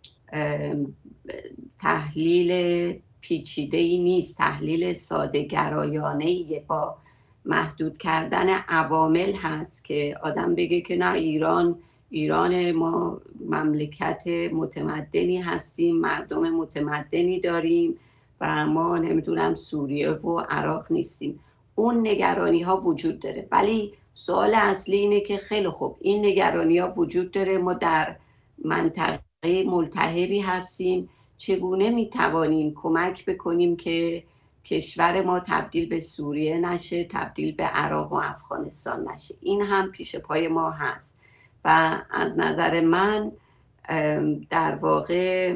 تحلیل پیچیده‌ای نیست، تحلیل ساده گرایانه‌ای با محدود کردن عوامل هست که آدم بگه که نه ایران ایران ما مملکت متمدنی هستیم، مردم متمدنی داریم و ما نمیدونم سوریه و عراق نیستیم. اون نگرانی ها وجود داره، ولی سوال اصلی اینه که خیلی خوب این نگرانی ها وجود داره، ما در منطقه ملتهبی هستیم، چگونه میتوانیم کمک بکنیم که کشور ما تبدیل به سوریه نشه، تبدیل به عراق و افغانستان نشه. این هم پیش پای ما هست و از نظر من در واقع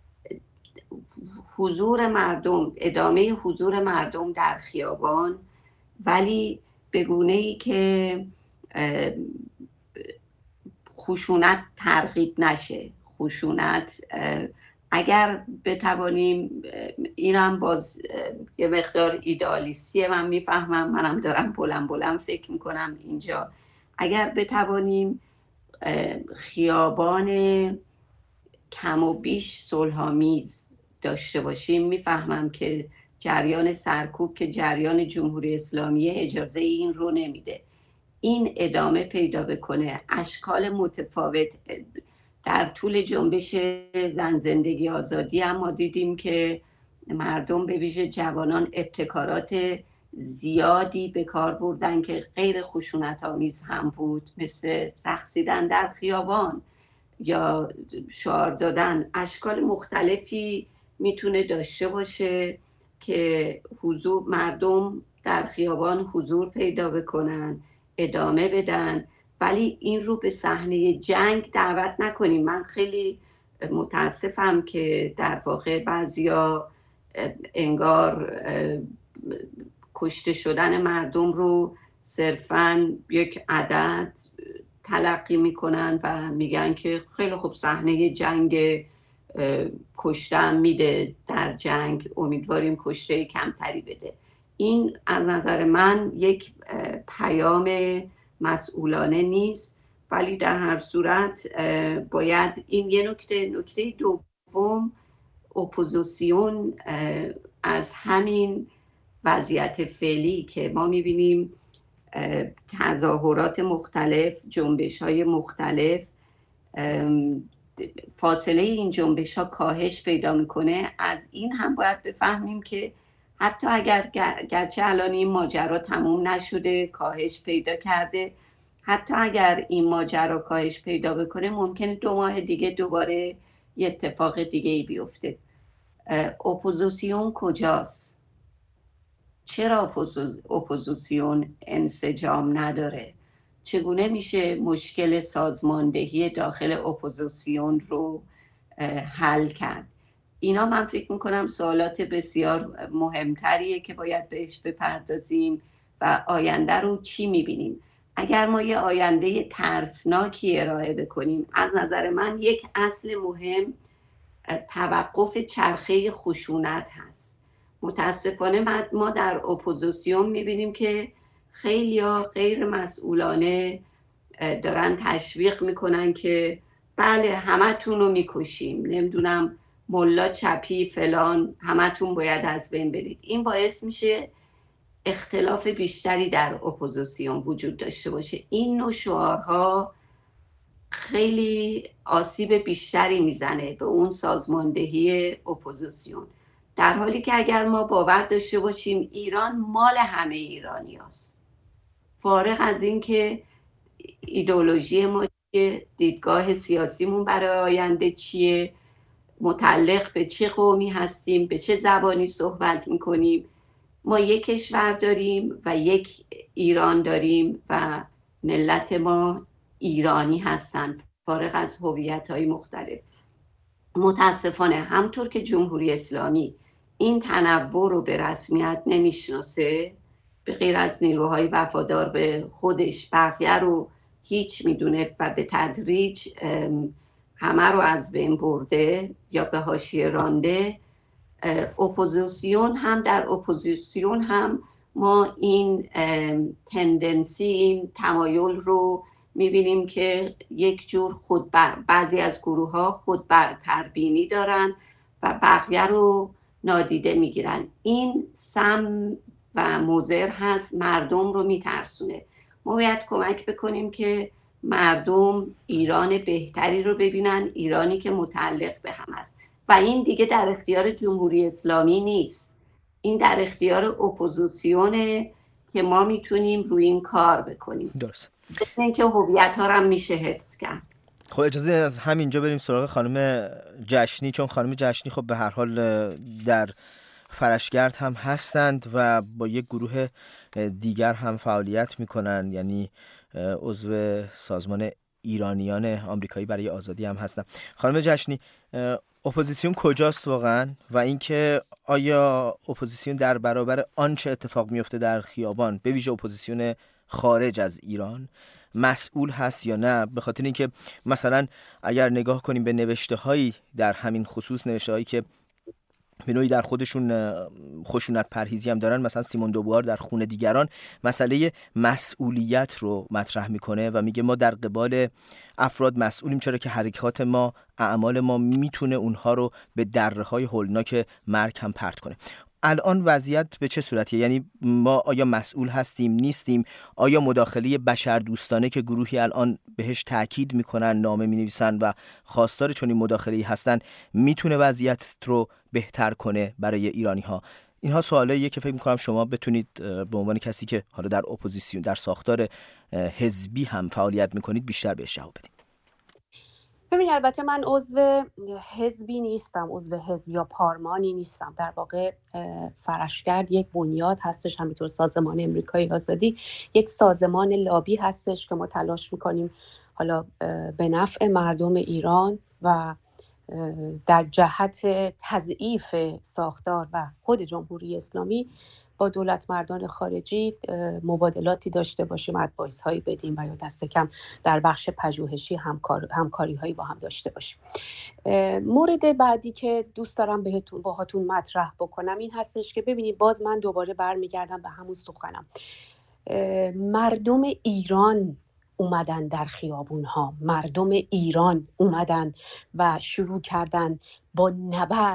حضور مردم، ادامه حضور مردم در خیابان، ولی به گونه‌ای که خشونت ترغیب نشه. خشونت اگر بتوانیم، اینم باز یه مقدار ایدئالیستیه، من میفهمم، منم دارم بلند بلند فکر میکنم اینجا، اگر بتوانیم خیابان کم و بیش صلح‌آمیز داشته باشیم، میفهمم که جریان سرکوب که جریان جمهوری اسلامی اجازه این رو نمیده. این ادامه پیدا بکنه، اشکال متفاوت در طول جنبش زن زندگی آزادی هم ما دیدیم که مردم به ویژه جوانان ابتکارات زیادی به کار بردن که غیر خشونت آمیز هم بود، مثل رقصیدن در خیابان یا شعار دادن. اشکال مختلفی میتونه داشته باشه که حضور مردم در خیابان حضور پیدا بکنن، ادامه بدن، ولی این رو به صحنه جنگ دعوت نکنیم. من خیلی متاسفم که در واقع بعضیا انگار کشته شدن مردم رو صرفاً یک عدد تلقی میکنن و میگن که خیلی خوب صحنه جنگ کشته میده، در جنگ امیدواریم کشته کمتری بده. این از نظر من یک پیام مسئولانه نیست، ولی در هر صورت باید این یه نکته نکته دوم، اپوزیسیون از همین وضعیت فعلی که ما میبینیم تظاهرات مختلف، جنبش‌های مختلف، فاصله این جنبش‌ها کاهش پیدا میکنه، از این هم باید بفهمیم که حتی اگر گرچه الان این ماجرا تموم نشده، کاهش پیدا کرده، حتی اگر این ماجرا کاهش پیدا بکنه ممکنه دو ماه دیگه دوباره یه اتفاق دیگه ای بیفته. اپوزیسیون کجاست؟ چرا اپوزیسیون انسجام نداره؟ چگونه میشه مشکل سازماندهی داخل اپوزیسیون رو حل کرد؟ اینا من فکر میکنم سوالات بسیار مهمتریه که باید بهش بپردازیم و آینده رو چی میبینیم. اگر ما یه آینده ترسناکی ارائه بکنیم، از نظر من یک اصل مهم توقف چرخه خشونت هست. متاسفانه ما در اپوزیسیون میبینیم که خیلی ها غیر مسئولانه دارن تشویق میکنن که بله همتون رو میکشیم، نمیدونم ملا چپی فلان همتون باید از بین برید. این باعث میشه اختلاف بیشتری در اپوزیسیون وجود داشته باشه. این نوع شعارها خیلی آسیب بیشتری میزنه به اون سازماندهی اپوزیسیون، در حالی که اگر ما باور داشته باشیم ایران مال همه ایرانی هست، فارغ از این که ایدئولوژی ما چیه، دیدگاه سیاسیمون برای آینده چیه، متعلق به چه قومی هستیم، به چه زبانی صحبت میکنیم، ما یک کشور داریم و یک ایران داریم و ملت ما ایرانی هستند فارغ از هویت‌های مختلف. متاسفانه همطور که جمهوری اسلامی این تنوع رو به رسمیت نمیشناسه، به غیر از نیروهای وفادار به خودش بقیه رو هیچ میدونه و به تدریج همه رو از بین برده یا به حاشیه رانده. اپوزیسیون هم در اپوزیسیون هم ما این تندنسی، این تمایل رو میبینیم که یک جور خودبر بعضی از گروه ها خودبرتربینی دارن و بقیه رو نادیده میگیرن. این سم و مضر هست، مردم رو میترسونه. ما باید کمک بکنیم که مردم ایران بهتری رو ببینن، ایرانی که متعلق به هم است و این دیگه در اختیار جمهوری اسلامی نیست، این در اختیار اپوزیسیونه که ما میتونیم روی این کار بکنیم. درست. این که هویت ها رو هم میشه حفظ کرد. خب اجازه از همینجا بریم سراغ خانم جشنی، چون خانم جشنی خب به هر حال در فرشگرد هم هستند و با یک گروه دیگر هم فعالیت میکنن، یعنی عضو سازمان ایرانیان آمریکایی برای آزادی هم هستن. خانم جشنی، اپوزیسیون کجاست واقعا و اینکه آیا اپوزیسیون در برابر آنچه اتفاق میفته در خیابان، به ویژه اپوزیسیون خارج از ایران، مسئول هست یا نه؟ به خاطر اینکه مثلا اگر نگاه کنیم به نوشته هایی در همین خصوص، نوشته هایی که به نوعی در خودشون خشونت پرهیزی هم دارن، مثلا سیمون دوبوار در خون دیگران مسئله مسئولیت رو مطرح میکنه و میگه ما در قبال افراد مسئولیم، چرا که حرکات ما، اعمال ما میتونه اونها رو به دره‌های هولناک مرگ هم پرت کنه. الان وضعیت به چه صورتیه؟ یعنی ما آیا مسئول هستیم، نیستیم؟ آیا مداخله بشردوستانه که گروهی الان بهش تاکید میکنن، نامه مینویسن و خواستار چنین مداخله‌ای هستن، میتونه وضعیت رو بهتر کنه برای ایرانی ها؟ اینها سوالاییه که فکر میکنم شما بتونید به عنوان کسی که حالا در اپوزیسیون، در ساختار حزبی هم فعالیت میکنید، بیشتر بهش جواب بدید. ببین، البته من عضو حزبی نیستم، عضو حزب یا پارمانی نیستم. در واقع فرشگرد یک بنیاد هستش، همینطور سازمان امریکای آزادی یک سازمان لابی هستش که ما تلاش میکنیم حالا به نفع مردم ایران و در جهت تضعیف ساختار و خود جمهوری اسلامی با دولت مردان خارجی مبادلاتی داشته باشیم، ادوایس هایی بدیم و یا دست کم در بخش پژوهشی همکار همکاری هایی با هم داشته باشیم. مورد بعدی که دوست دارم بهتون باهاتون مطرح بکنم این هستش که ببینید، باز من دوباره برمیگردم به همون سخنم. مردم ایران اومدن در خیابون ها، مردم ایران اومدن و شروع کردن با نبرد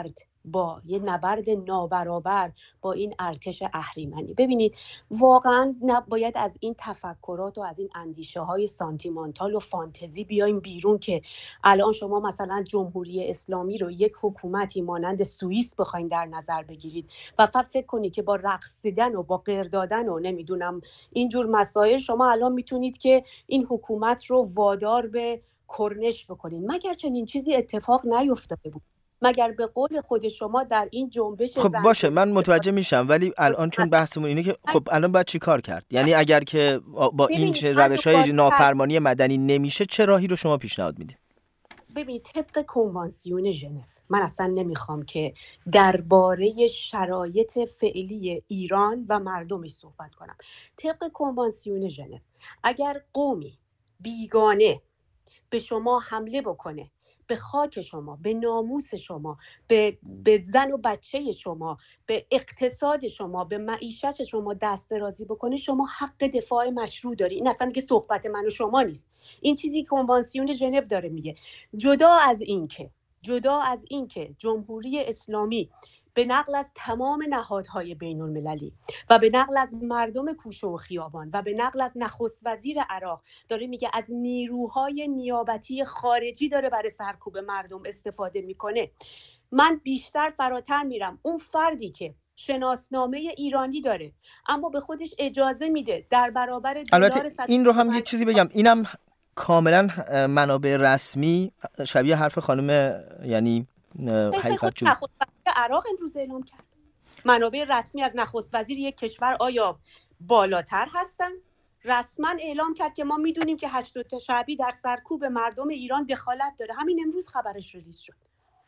با یه نبرد نابرابر با این ارتش اهریمنی. ببینید واقعا نباید از این تفکرات و از این اندیشه های سانتیمانتال و فانتزی بیایم بیرون که الان شما مثلا جمهوری اسلامی رو یک حکومتی مانند سوئیس بخواید در نظر بگیرید و فکر کنید که با رقصیدن و با غر دادن و نمیدونم اینجور مسائل شما الان میتونید که این حکومت رو وادار به کرنش بکنید. مگر چنین چیزی اتفاق نیفتاده بود؟ مگر به قول خود شما در این جنبش خب باشه من متوجه میشم، ولی الان چون بحثمون اینه که خب الان باید چی کار کرد؟ یعنی اگر که با این روش‌های نافرمانی مدنی نمیشه چه راهی رو شما پیشنهاد میدید؟ ببینید طبق کنوانسیون ژنو، من اصلا نمیخوام که درباره شرایط فعلی ایران و مردمش صحبت کنم. طبق کنوانسیون ژنو اگر قومی بیگانه به شما حمله بکنه، به خاک شما، به ناموس شما، به, به زن و بچه شما، به اقتصاد شما، به معیشت شما دست درازی بکنه، شما حق دفاع مشروع داری. این اصلا که صحبت من و شما نیست، این چیزی که کنوانسیون ژنو داره میگه. جدا از این که جدا از این که جمهوری اسلامی به نقل از تمام نهادهای بین المللی و به نقل از مردم کوچه و خیابان و به نقل از نخست وزیر عراق داره میگه از نیروهای نیابتی خارجی داره برای سرکوب مردم استفاده میکنه، من بیشتر فراتر میرم. اون فردی که شناسنامه ایرانی داره اما به خودش اجازه میده در برابر دلار، البته این رو هم یک چیزی بگم، اینم کاملا منابع رسمی شبیه حرف خانم یعنی حقیقت جون نخست وزیر عراق امروز اعلام کرد. منابع رسمی از نخست وزیر یک کشور آیا بالاتر هستن؟ رسما اعلام کرد که ما میدونیم که هشت شعبی در سرکوب مردم ایران دخالت داره. همین امروز خبرش ریلیز شد.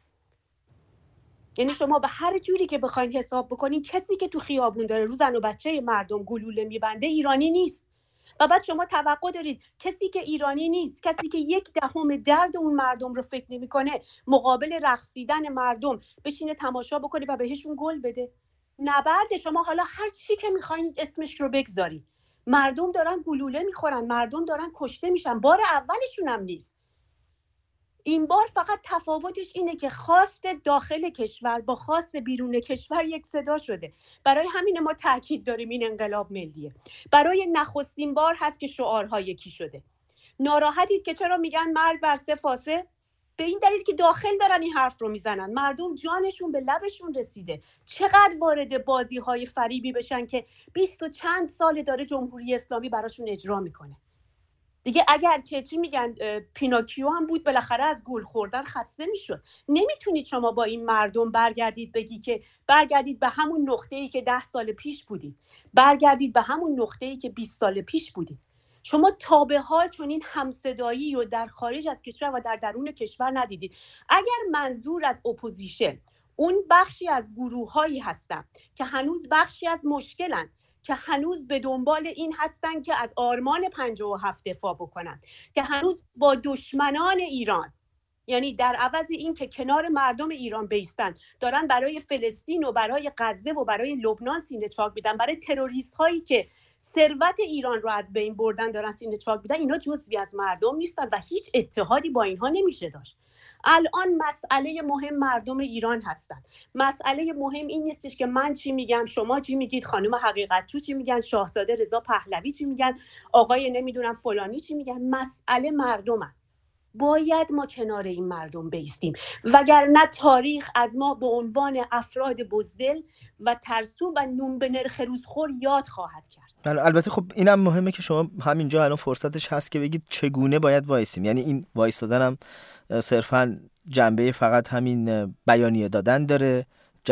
یعنی شما به هر جوری که بخواید حساب بکنین کسی که تو خیابون داره رو زن و بچه مردم گلوله میبنده ایرانی نیست. و بعد شما توقع دارید کسی که ایرانی نیست، کسی که یک دهم درد اون مردم رو فکر نمی‌کنه، مقابل رقصیدن مردم بشینه تماشا بکنه و بهشون گل بده؟ نبرد شما حالا هر چی که می‌خواید اسمش رو بگذارید، مردم دارن گلوله می‌خورن، مردم دارن کشته میشن. بار اولشون هم نیست. این بار فقط تفاوتش اینه که خواست داخل کشور با خواست بیرون کشور یک صدا شده. برای همین ما تاکید داریم این انقلاب ملیه. برای نخستین بار هست که شعارها یکی شده. ناراحتید که چرا میگن مرگ بر سه فاسه؟ به این دلیل که داخل دارن این حرف رو میزنن. مردم جانشون به لبشون رسیده. چقدر وارد بازی‌های فریبی بشن که بیست و چند سال داره جمهوری اسلامی براشون اجرا میکنه. دیگه اگر که چی میگن پیناکیو هم بود بالاخره از گول خوردن خسته میشد. نمیتونید شما با این مردم برگردید بگی که برگردید به همون نقطه‌ای که ده سال پیش بودید، برگردید به همون نقطه‌ای که بیست سال پیش بودید. شما تا به حال چون این همصدایی رو در خارج از کشور و در درون کشور ندیدید. اگر منظور از اپوزیشن اون بخشی از گروه‌هایی هستن که هنوز بخشی از مشکلن، که هنوز به دنبال این هستن که از آرمان پنجاه و هفت دفاع بکنن، که هنوز با دشمنان ایران، یعنی در عوض این که کنار مردم ایران بیستن، دارن برای فلسطین و برای غزه و برای لبنان سینه چاک میدن، برای تروریست هایی که ثروت ایران رو از بین بردن دارن سینه چاک میدن. اینا جزوی از مردم نیستن و هیچ اتحادی با اینها نمیشه داشت. الان مسئله مهم مردم ایران هستن. مسئله مهم این نیستش که من چی میگم، شما چی میگید، خانم حقیقتجو چی میگن، شاهزاده رضا پهلوی چی میگن، آقای نمیدونم فلانی چی میگن. مسئله مردمه. باید ما کنار این مردم بایستیم، وگرنه تاریخ از ما به عنوان افراد بزدل و ترسو و نون به نرخ روزخور یاد خواهد کرد. البته خب اینم مهمه که شما همینجا الان فرصتش هست که بگید چگونه باید وایسیم. یعنی این وایستادن هم صرفاً جنبه فقط همین بیانیه دادن داره،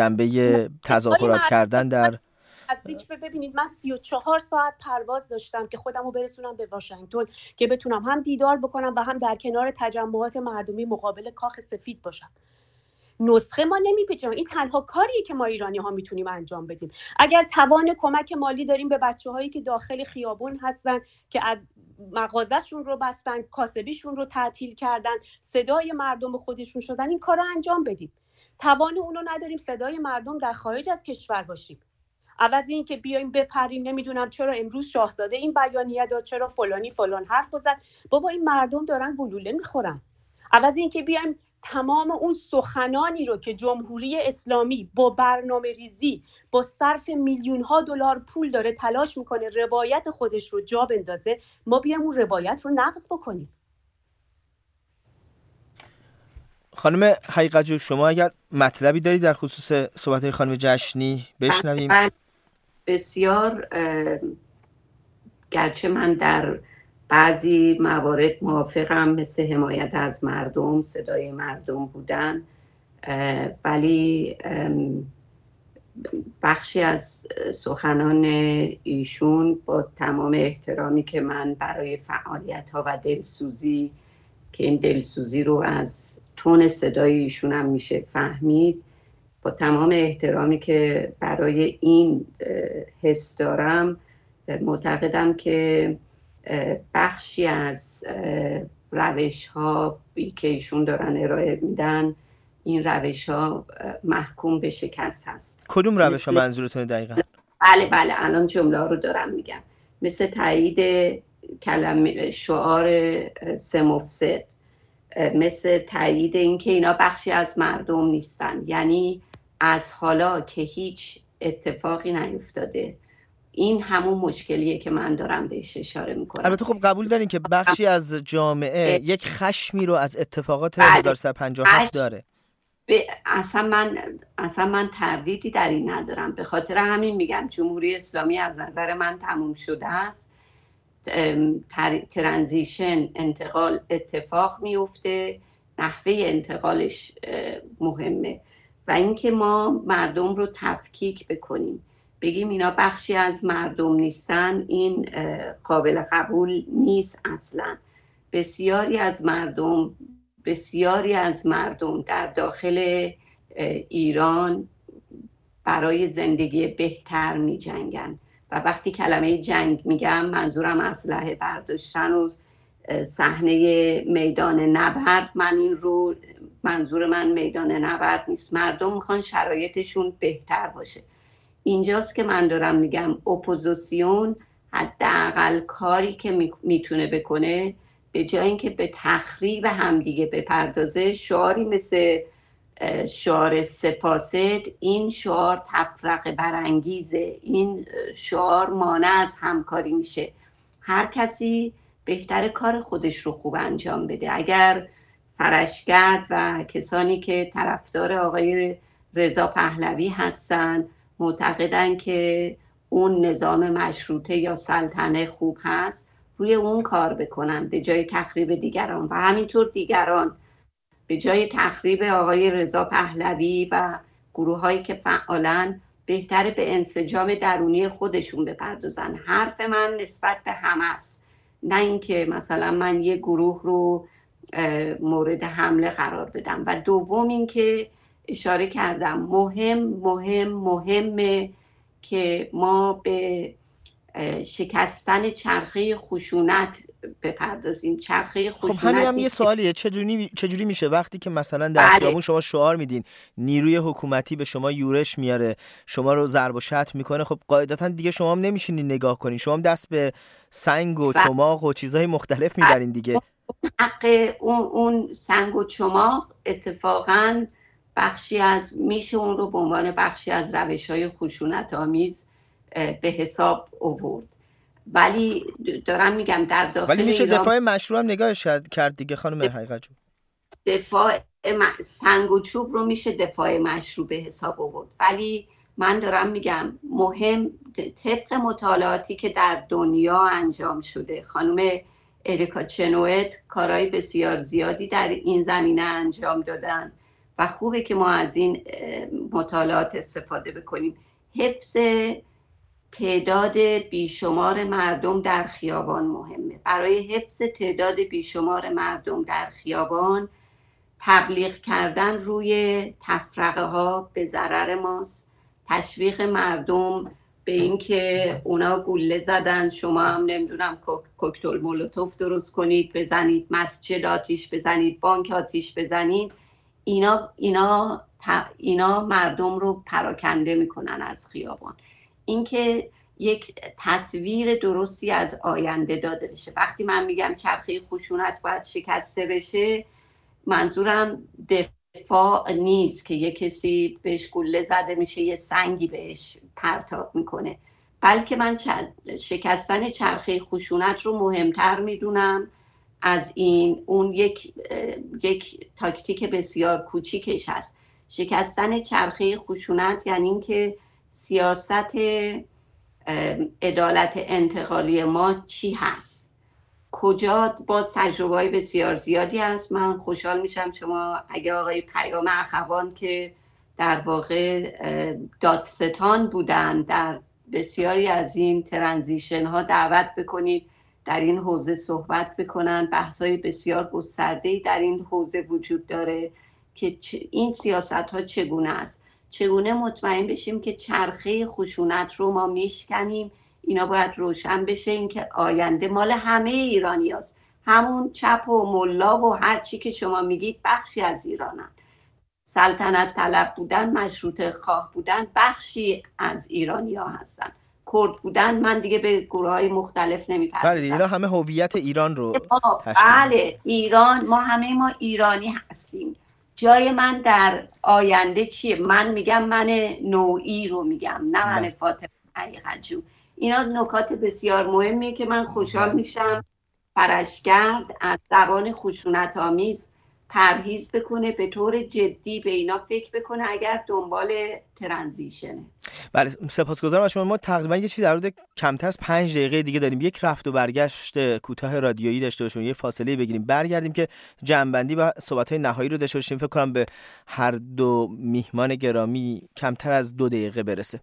جنبه تظاهرات کردن در از که ببینید من سی و چهار ساعت پرواز داشتم که خودم رو برسونم به واشنگتن که بتونم هم دیدار بکنم و هم در کنار تجمعات مردمی مقابل کاخ سفید باشم. نسخه ما نمیپیچیم. این تنها کاریه که ما ایرانی ها میتونیم انجام بدیم. اگر توان کمک مالی داریم به بچه هایی که داخل خیابون هستن که از مغازه‌شون رو بستن، کاسبیشون رو تعطیل کردن، صدای مردم خودشون شدن، این کار رو انجام بدیم. توان اونو نداریم صدای مردم در خارج از کشور باشیم. عوض این که بیایم بپریم نمیدونم چرا امروز شاهزاده این بیانیه داد، چرا فلانی فلان حرف زد. بابا این مردم دارن گلوله میخورن. عوض این که بیایم تمام اون سخنانی رو که جمهوری اسلامی با برنامه ریزی با صرف میلیون ها دلار پول داره تلاش میکنه روایت خودش رو جا بندازه، ما بیام اون روایت رو نقض بکنیم. خانم حقیقت‌جو، شما اگر مطلبی دارید در خصوص صحبت‌های خانم جشنی بشنویم. بسیار، گرچه من در بعضی موارد موافقم، مثل حمایت از مردم، صدای مردم بودن، ولی بخشی از سخنان ایشون با تمام احترامی که من برای فعالیت‌ها و دلسوزی که این دلسوزی رو از تون صدای ایشون هم میشه فهمید، با تمام احترامی که برای این حس دارم، معتقدم که بخشی از روش ها که ایشون دارن ارائه میدن، این روش ها محکوم به شکست هست. کدوم روش ها منظورتونه دقیقا؟ بله بله الان جمله رو دارم میگم. مثل تایید کلمه شعار سه مفسد، مثل تایید این که اینا بخشی از مردم نیستن، یعنی از حالا که هیچ اتفاقی نیفتاده. این همون مشکلیه که من دارم بهش اشاره میکنم. البته خب قبول دارین که بخشی از جامعه یک خشمی رو از اتفاقات بله. هزار و سیصد و پنجاه و هفت داره. اصلا من اصلا من تردیدی در این ندارم. به خاطر همین میگم جمهوری اسلامی از نظر من تموم شده است. ترانزیشن، انتقال اتفاق میفته، نحوه انتقالش مهمه و اینکه ما مردم رو تفکیک بکنیم، بگیم اینا بخشی از مردم نیستن، این قابل قبول نیست اصلا. بسیاری از مردم بسیاری از مردم در داخل ایران برای زندگی بهتر می جنگن و وقتی کلمه جنگ میگم منظورم اسلحه برداشتن و صحنه میدان نبرد، من این رو منظور من میدان نبرد نیست. مردم میخوان شرایطشون بهتر باشه. اینجاست که من دارم میگم اپوزیسیون حداقل کاری که میتونه بکنه، به جای اینکه به تخریب همدیگه بپردازه، شعاری مثل شعار سپاسد، این شعار تفرقه برانگیزه، این شعار مانع از همکاری میشه. هر کسی بهتر کار خودش رو خوب انجام بده. اگر فرشگرد و کسانی که طرفدار آقای رضا پهلوی هستن معتقدن که اون نظام مشروطه یا سلطنه خوب هست، روی اون کار بکنن به جای تخریب دیگران، و همینطور دیگران به جای تخریب آقای رضا پهلوی و گروه هایی که فعالن بهتره به انسجام درونی خودشون بپردازن. حرف من نسبت به همه است، نه اینکه مثلا من یه گروه رو مورد حمله قرار بدم. و دوم اینکه اشاره کردم مهم مهم مهمه که ما به شکستن چرخه خشونت بپردازیم. چرخه خشونت خب همین هم یه سوالیه، چجوری چجوری میشه وقتی که مثلا در بله. خیابون شما شعار میدین، نیروی حکومتی به شما یورش میاره، شما رو ضرب و شتم میکنه، خب قاعدتا دیگه شما هم نمیشینین نگاه کنین، شما هم دست به سنگ و چماق و چیزهای مختلف میبرین دیگه. حق اون اون سنگ و چماق اتفاقاً بخشی از میشه اون رو به عنوان بخشی از روش‌های خشونت آمیز به حساب آورد. ولی دارم میگم در داخل ولی میشه ایران دفاع مشروع هم نگاهش کرد دیگه خانم حقیقت‌جو. دفاع سنگ و چوب رو میشه دفاع مشروع به حساب آورد، ولی من دارم میگم مهم طبق مطالعاتی که در دنیا انجام شده، خانم اریکا چنوت کارهای بسیار زیادی در این زمینه انجام دادن و خوبه که ما از این مطالعات استفاده بکنیم. حفظ تعداد بیشمار مردم در خیابان مهمه. برای حفظ تعداد بیشمار مردم در خیابان تبلیغ کردن روی تفرقه ها به ضرر ماست. تشویق مردم به این که اونا گوله زدن، شما هم نمیدونم کوکتل مولوتوف درست کنید، بزنید، مسجد آتیش بزنید، بانک آتیش بزنید، اینا اینا اینا مردم رو پراکنده میکنن از خیابان. اینکه یک تصویر درستی از آینده داده بشه. وقتی من میگم چرخه خشونت باید شکسته بشه، منظورم دفاع نیست که یه کسی بهش گله زده میشه یه سنگی بهش پرتاب میکنه، بلکه من شکستن چرخه خشونت رو مهمتر میدونم از این. اون یک یک تاکتیک بسیار کوچیکش هست. شکستن چرخه خشونت یعنی این که سیاست عدالت انتقالی ما چی هست، کجا با تجربه‌های بسیار زیادی هست. من خوشحال میشم شما اگه آقای پیام اخوان که در واقع دادستان بودن در بسیاری از این ترانزیشن ها دعوت بکنید در این حوزه صحبت بکنن. بحث‌های بسیار گسترده‌ای در این حوزه وجود داره که این سیاست ها چگونه است، چگونه مطمئن بشیم که چرخه خشونت رو ما میشکنیم. اینا باید روشن بشه، این که آینده مال همه ایرانی هست. همون چپ و ملا و هر چی که شما میگید بخشی از ایرانن. سلطنت طلب بودن، مشروطه خواه بودن بخشی از ایرانی ها هستن. کرد بودن من دیگه به گروه های مختلف نمیپردازم. بله اینا همه هویت ایران رو بله ایران، ما همه ما ایرانی هستیم. جای من در آینده چیه؟ من میگم من نوعی رو میگم، نه من فاطمه حقیقت‌جو. اینا نکات بسیار مهمیه که من خوشحال میشم فرشگرد از زبان خشونت آمیز پرهیز بکنه، به طور جدی به اینا فکر بکنه اگر دنبال ترانزیشنه. بله سپاسگزارم از شما. ما تقریبا یه چیز در حدود کمتر از پنج دقیقه دیگه داریم. یک رفت و برگشت کوتاه رادیویی داشته باشیم، یه فاصله بگیریم، برگردیم که جمع‌بندی و صحبت‌های نهایی رو داشته باشیم. فکر کنم به هر دو میهمان گرامی کمتر از دو دقیقه برسه.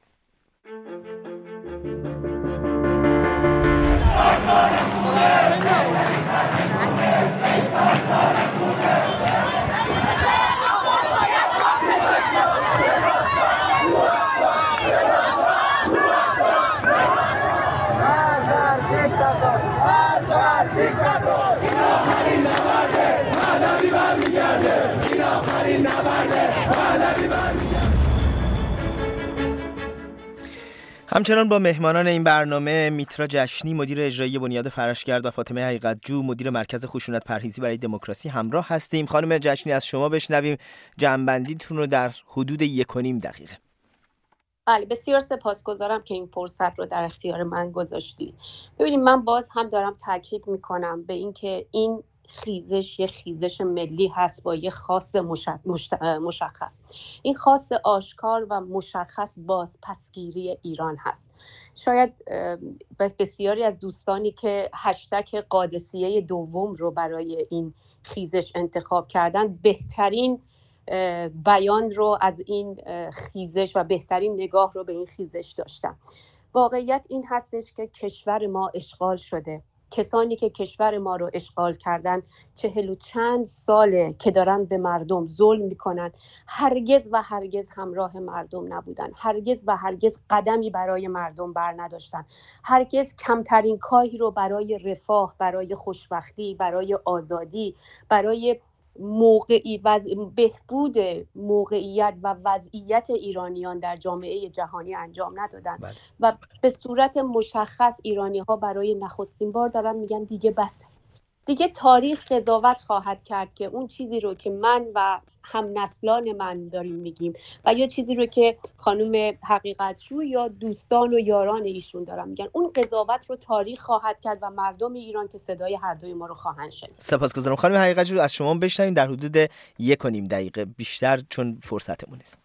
همچنان با مهمانان این برنامه میترا جشنی مدیر اجرایی بنیاد فرشگرد و فاطمه حقیقت‌جو مدیر مرکز خشونت پرهیزی برای دموکراسی همراه هستیم. خانم جشنی از شما بشنویم جمع‌بندیتون رو در حدود یک و نیم دقیقه. بله بسیار سپاسگزارم که این فرصت رو در اختیار من گذاشتید. ببینید من باز هم دارم تاکید میکنم به این که این خیزش یه خیزش ملی هست با یه خواست مشخص. این خواست آشکار و مشخص بازپسگیری ایران هست. شاید بسیاری از دوستانی که هشتگ قادسیه دوم رو برای این خیزش انتخاب کردن بهترین بیان رو از این خیزش و بهترین نگاه رو به این خیزش داشتن. واقعیت این هستش که کشور ما اشغال شده. کسانی که کشور ما رو اشغال کردن چهل و چند ساله که دارن به مردم ظلم میکنن، هرگز و هرگز همراه مردم نبودن، هرگز و هرگز قدمی برای مردم بر نداشتن، هرگز کمترین کاری رو برای رفاه، برای خوشبختی، برای آزادی، برای موقعی وضع... بهبود موقعیت و وضعیت ایرانیان در جامعه جهانی انجام ندادن. بله. و به صورت مشخص ایرانی ها برای نخستین بار دارن میگن دیگه بس، دیگه تاریخ قضاوت خواهد کرد که اون چیزی رو که من و هم نسلان من داریم میگیم و یا چیزی رو که خانم حقیقت‌جو یا دوستان و یاران ایشون دارن میگن، اون قضاوت رو تاریخ خواهد کرد و مردم ایران که صدای هر دوی ما رو خواهند شنید. سپاسگزارم. خانم حقیقت‌جو از شما بشنویم در حدود یک و نیم دقیقه، بیشتر چون فرصتمون نیست.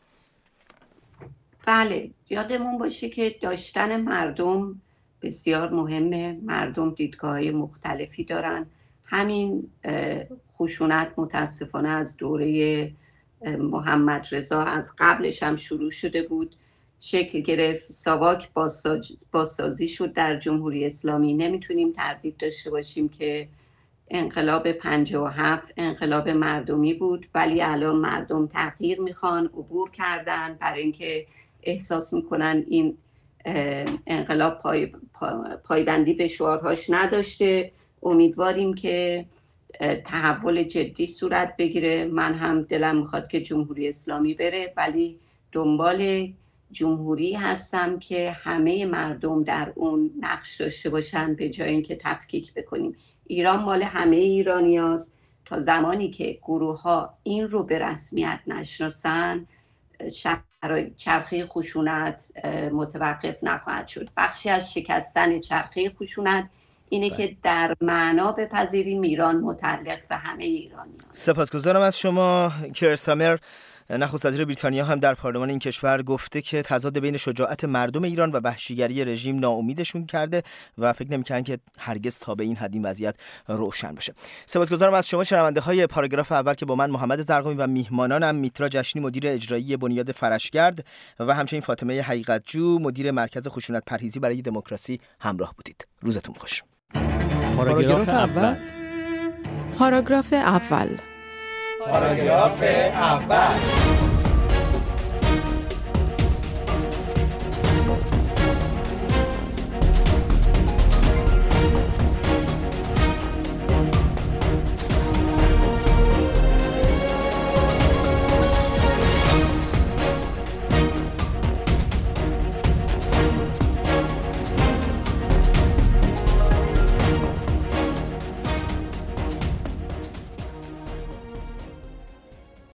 بله یادمون باشه که داشتن مردم بسیار مهمه. مردم دیدگاه‌های مختلفی دارن. همین خشونت متاسفانه از دوره محمد رضا از قبلش هم شروع شده بود، شکل گرفت، ساواک بازسازی شد در جمهوری اسلامی. نمیتونیم تردید داشته باشیم که انقلاب پنجاه و هفت انقلاب مردمی بود، ولی الان مردم تغییر میخوان، عبور کردن برای اینکه احساس میکنن این انقلاب پای پایبندی به شعارهاش نداشته. امیدواریم که تحول جدی صورت بگیره. من هم دلم میخواد که جمهوری اسلامی بره، ولی دنبال جمهوری هستم که همه مردم در اون نقش داشته باشن به جای اینکه تفکیک بکنیم. ایران مال همه ایرانیاست. تا زمانی که گروه ها این رو به رسمیت نشناسن چرخه خشونت متوقف نخواهد شد. بخشی از شکستن چرخه خشونت اینه بله. که در معنا بپذیریم ایران متعلق به همه ایرانیان. سپاسگزارم از شما. کیر استارمر نخست وزیر بریتانیا هم در پارلمان این کشور گفته که تضاد بین شجاعت مردم ایران و وحشیگری رژیم ناامیدشون کرده و فکر نمی‌کنن که هرگز تا به این حد این وضعیت روشن بشه. سپاسگزارم از شما شنونده‌های پاراگراف اول که با من محمد زرقامی و میهمانانم میترا جشنی مدیر اجرایی بنیاد فرشگرد و همچنین فاطمه حقیقتجو مدیر مرکز خشونت پرهیزی برای دموکراسی همراه بودید. روزتون خوش. پاراگراف اول پاراگراف اول پاراگراف اول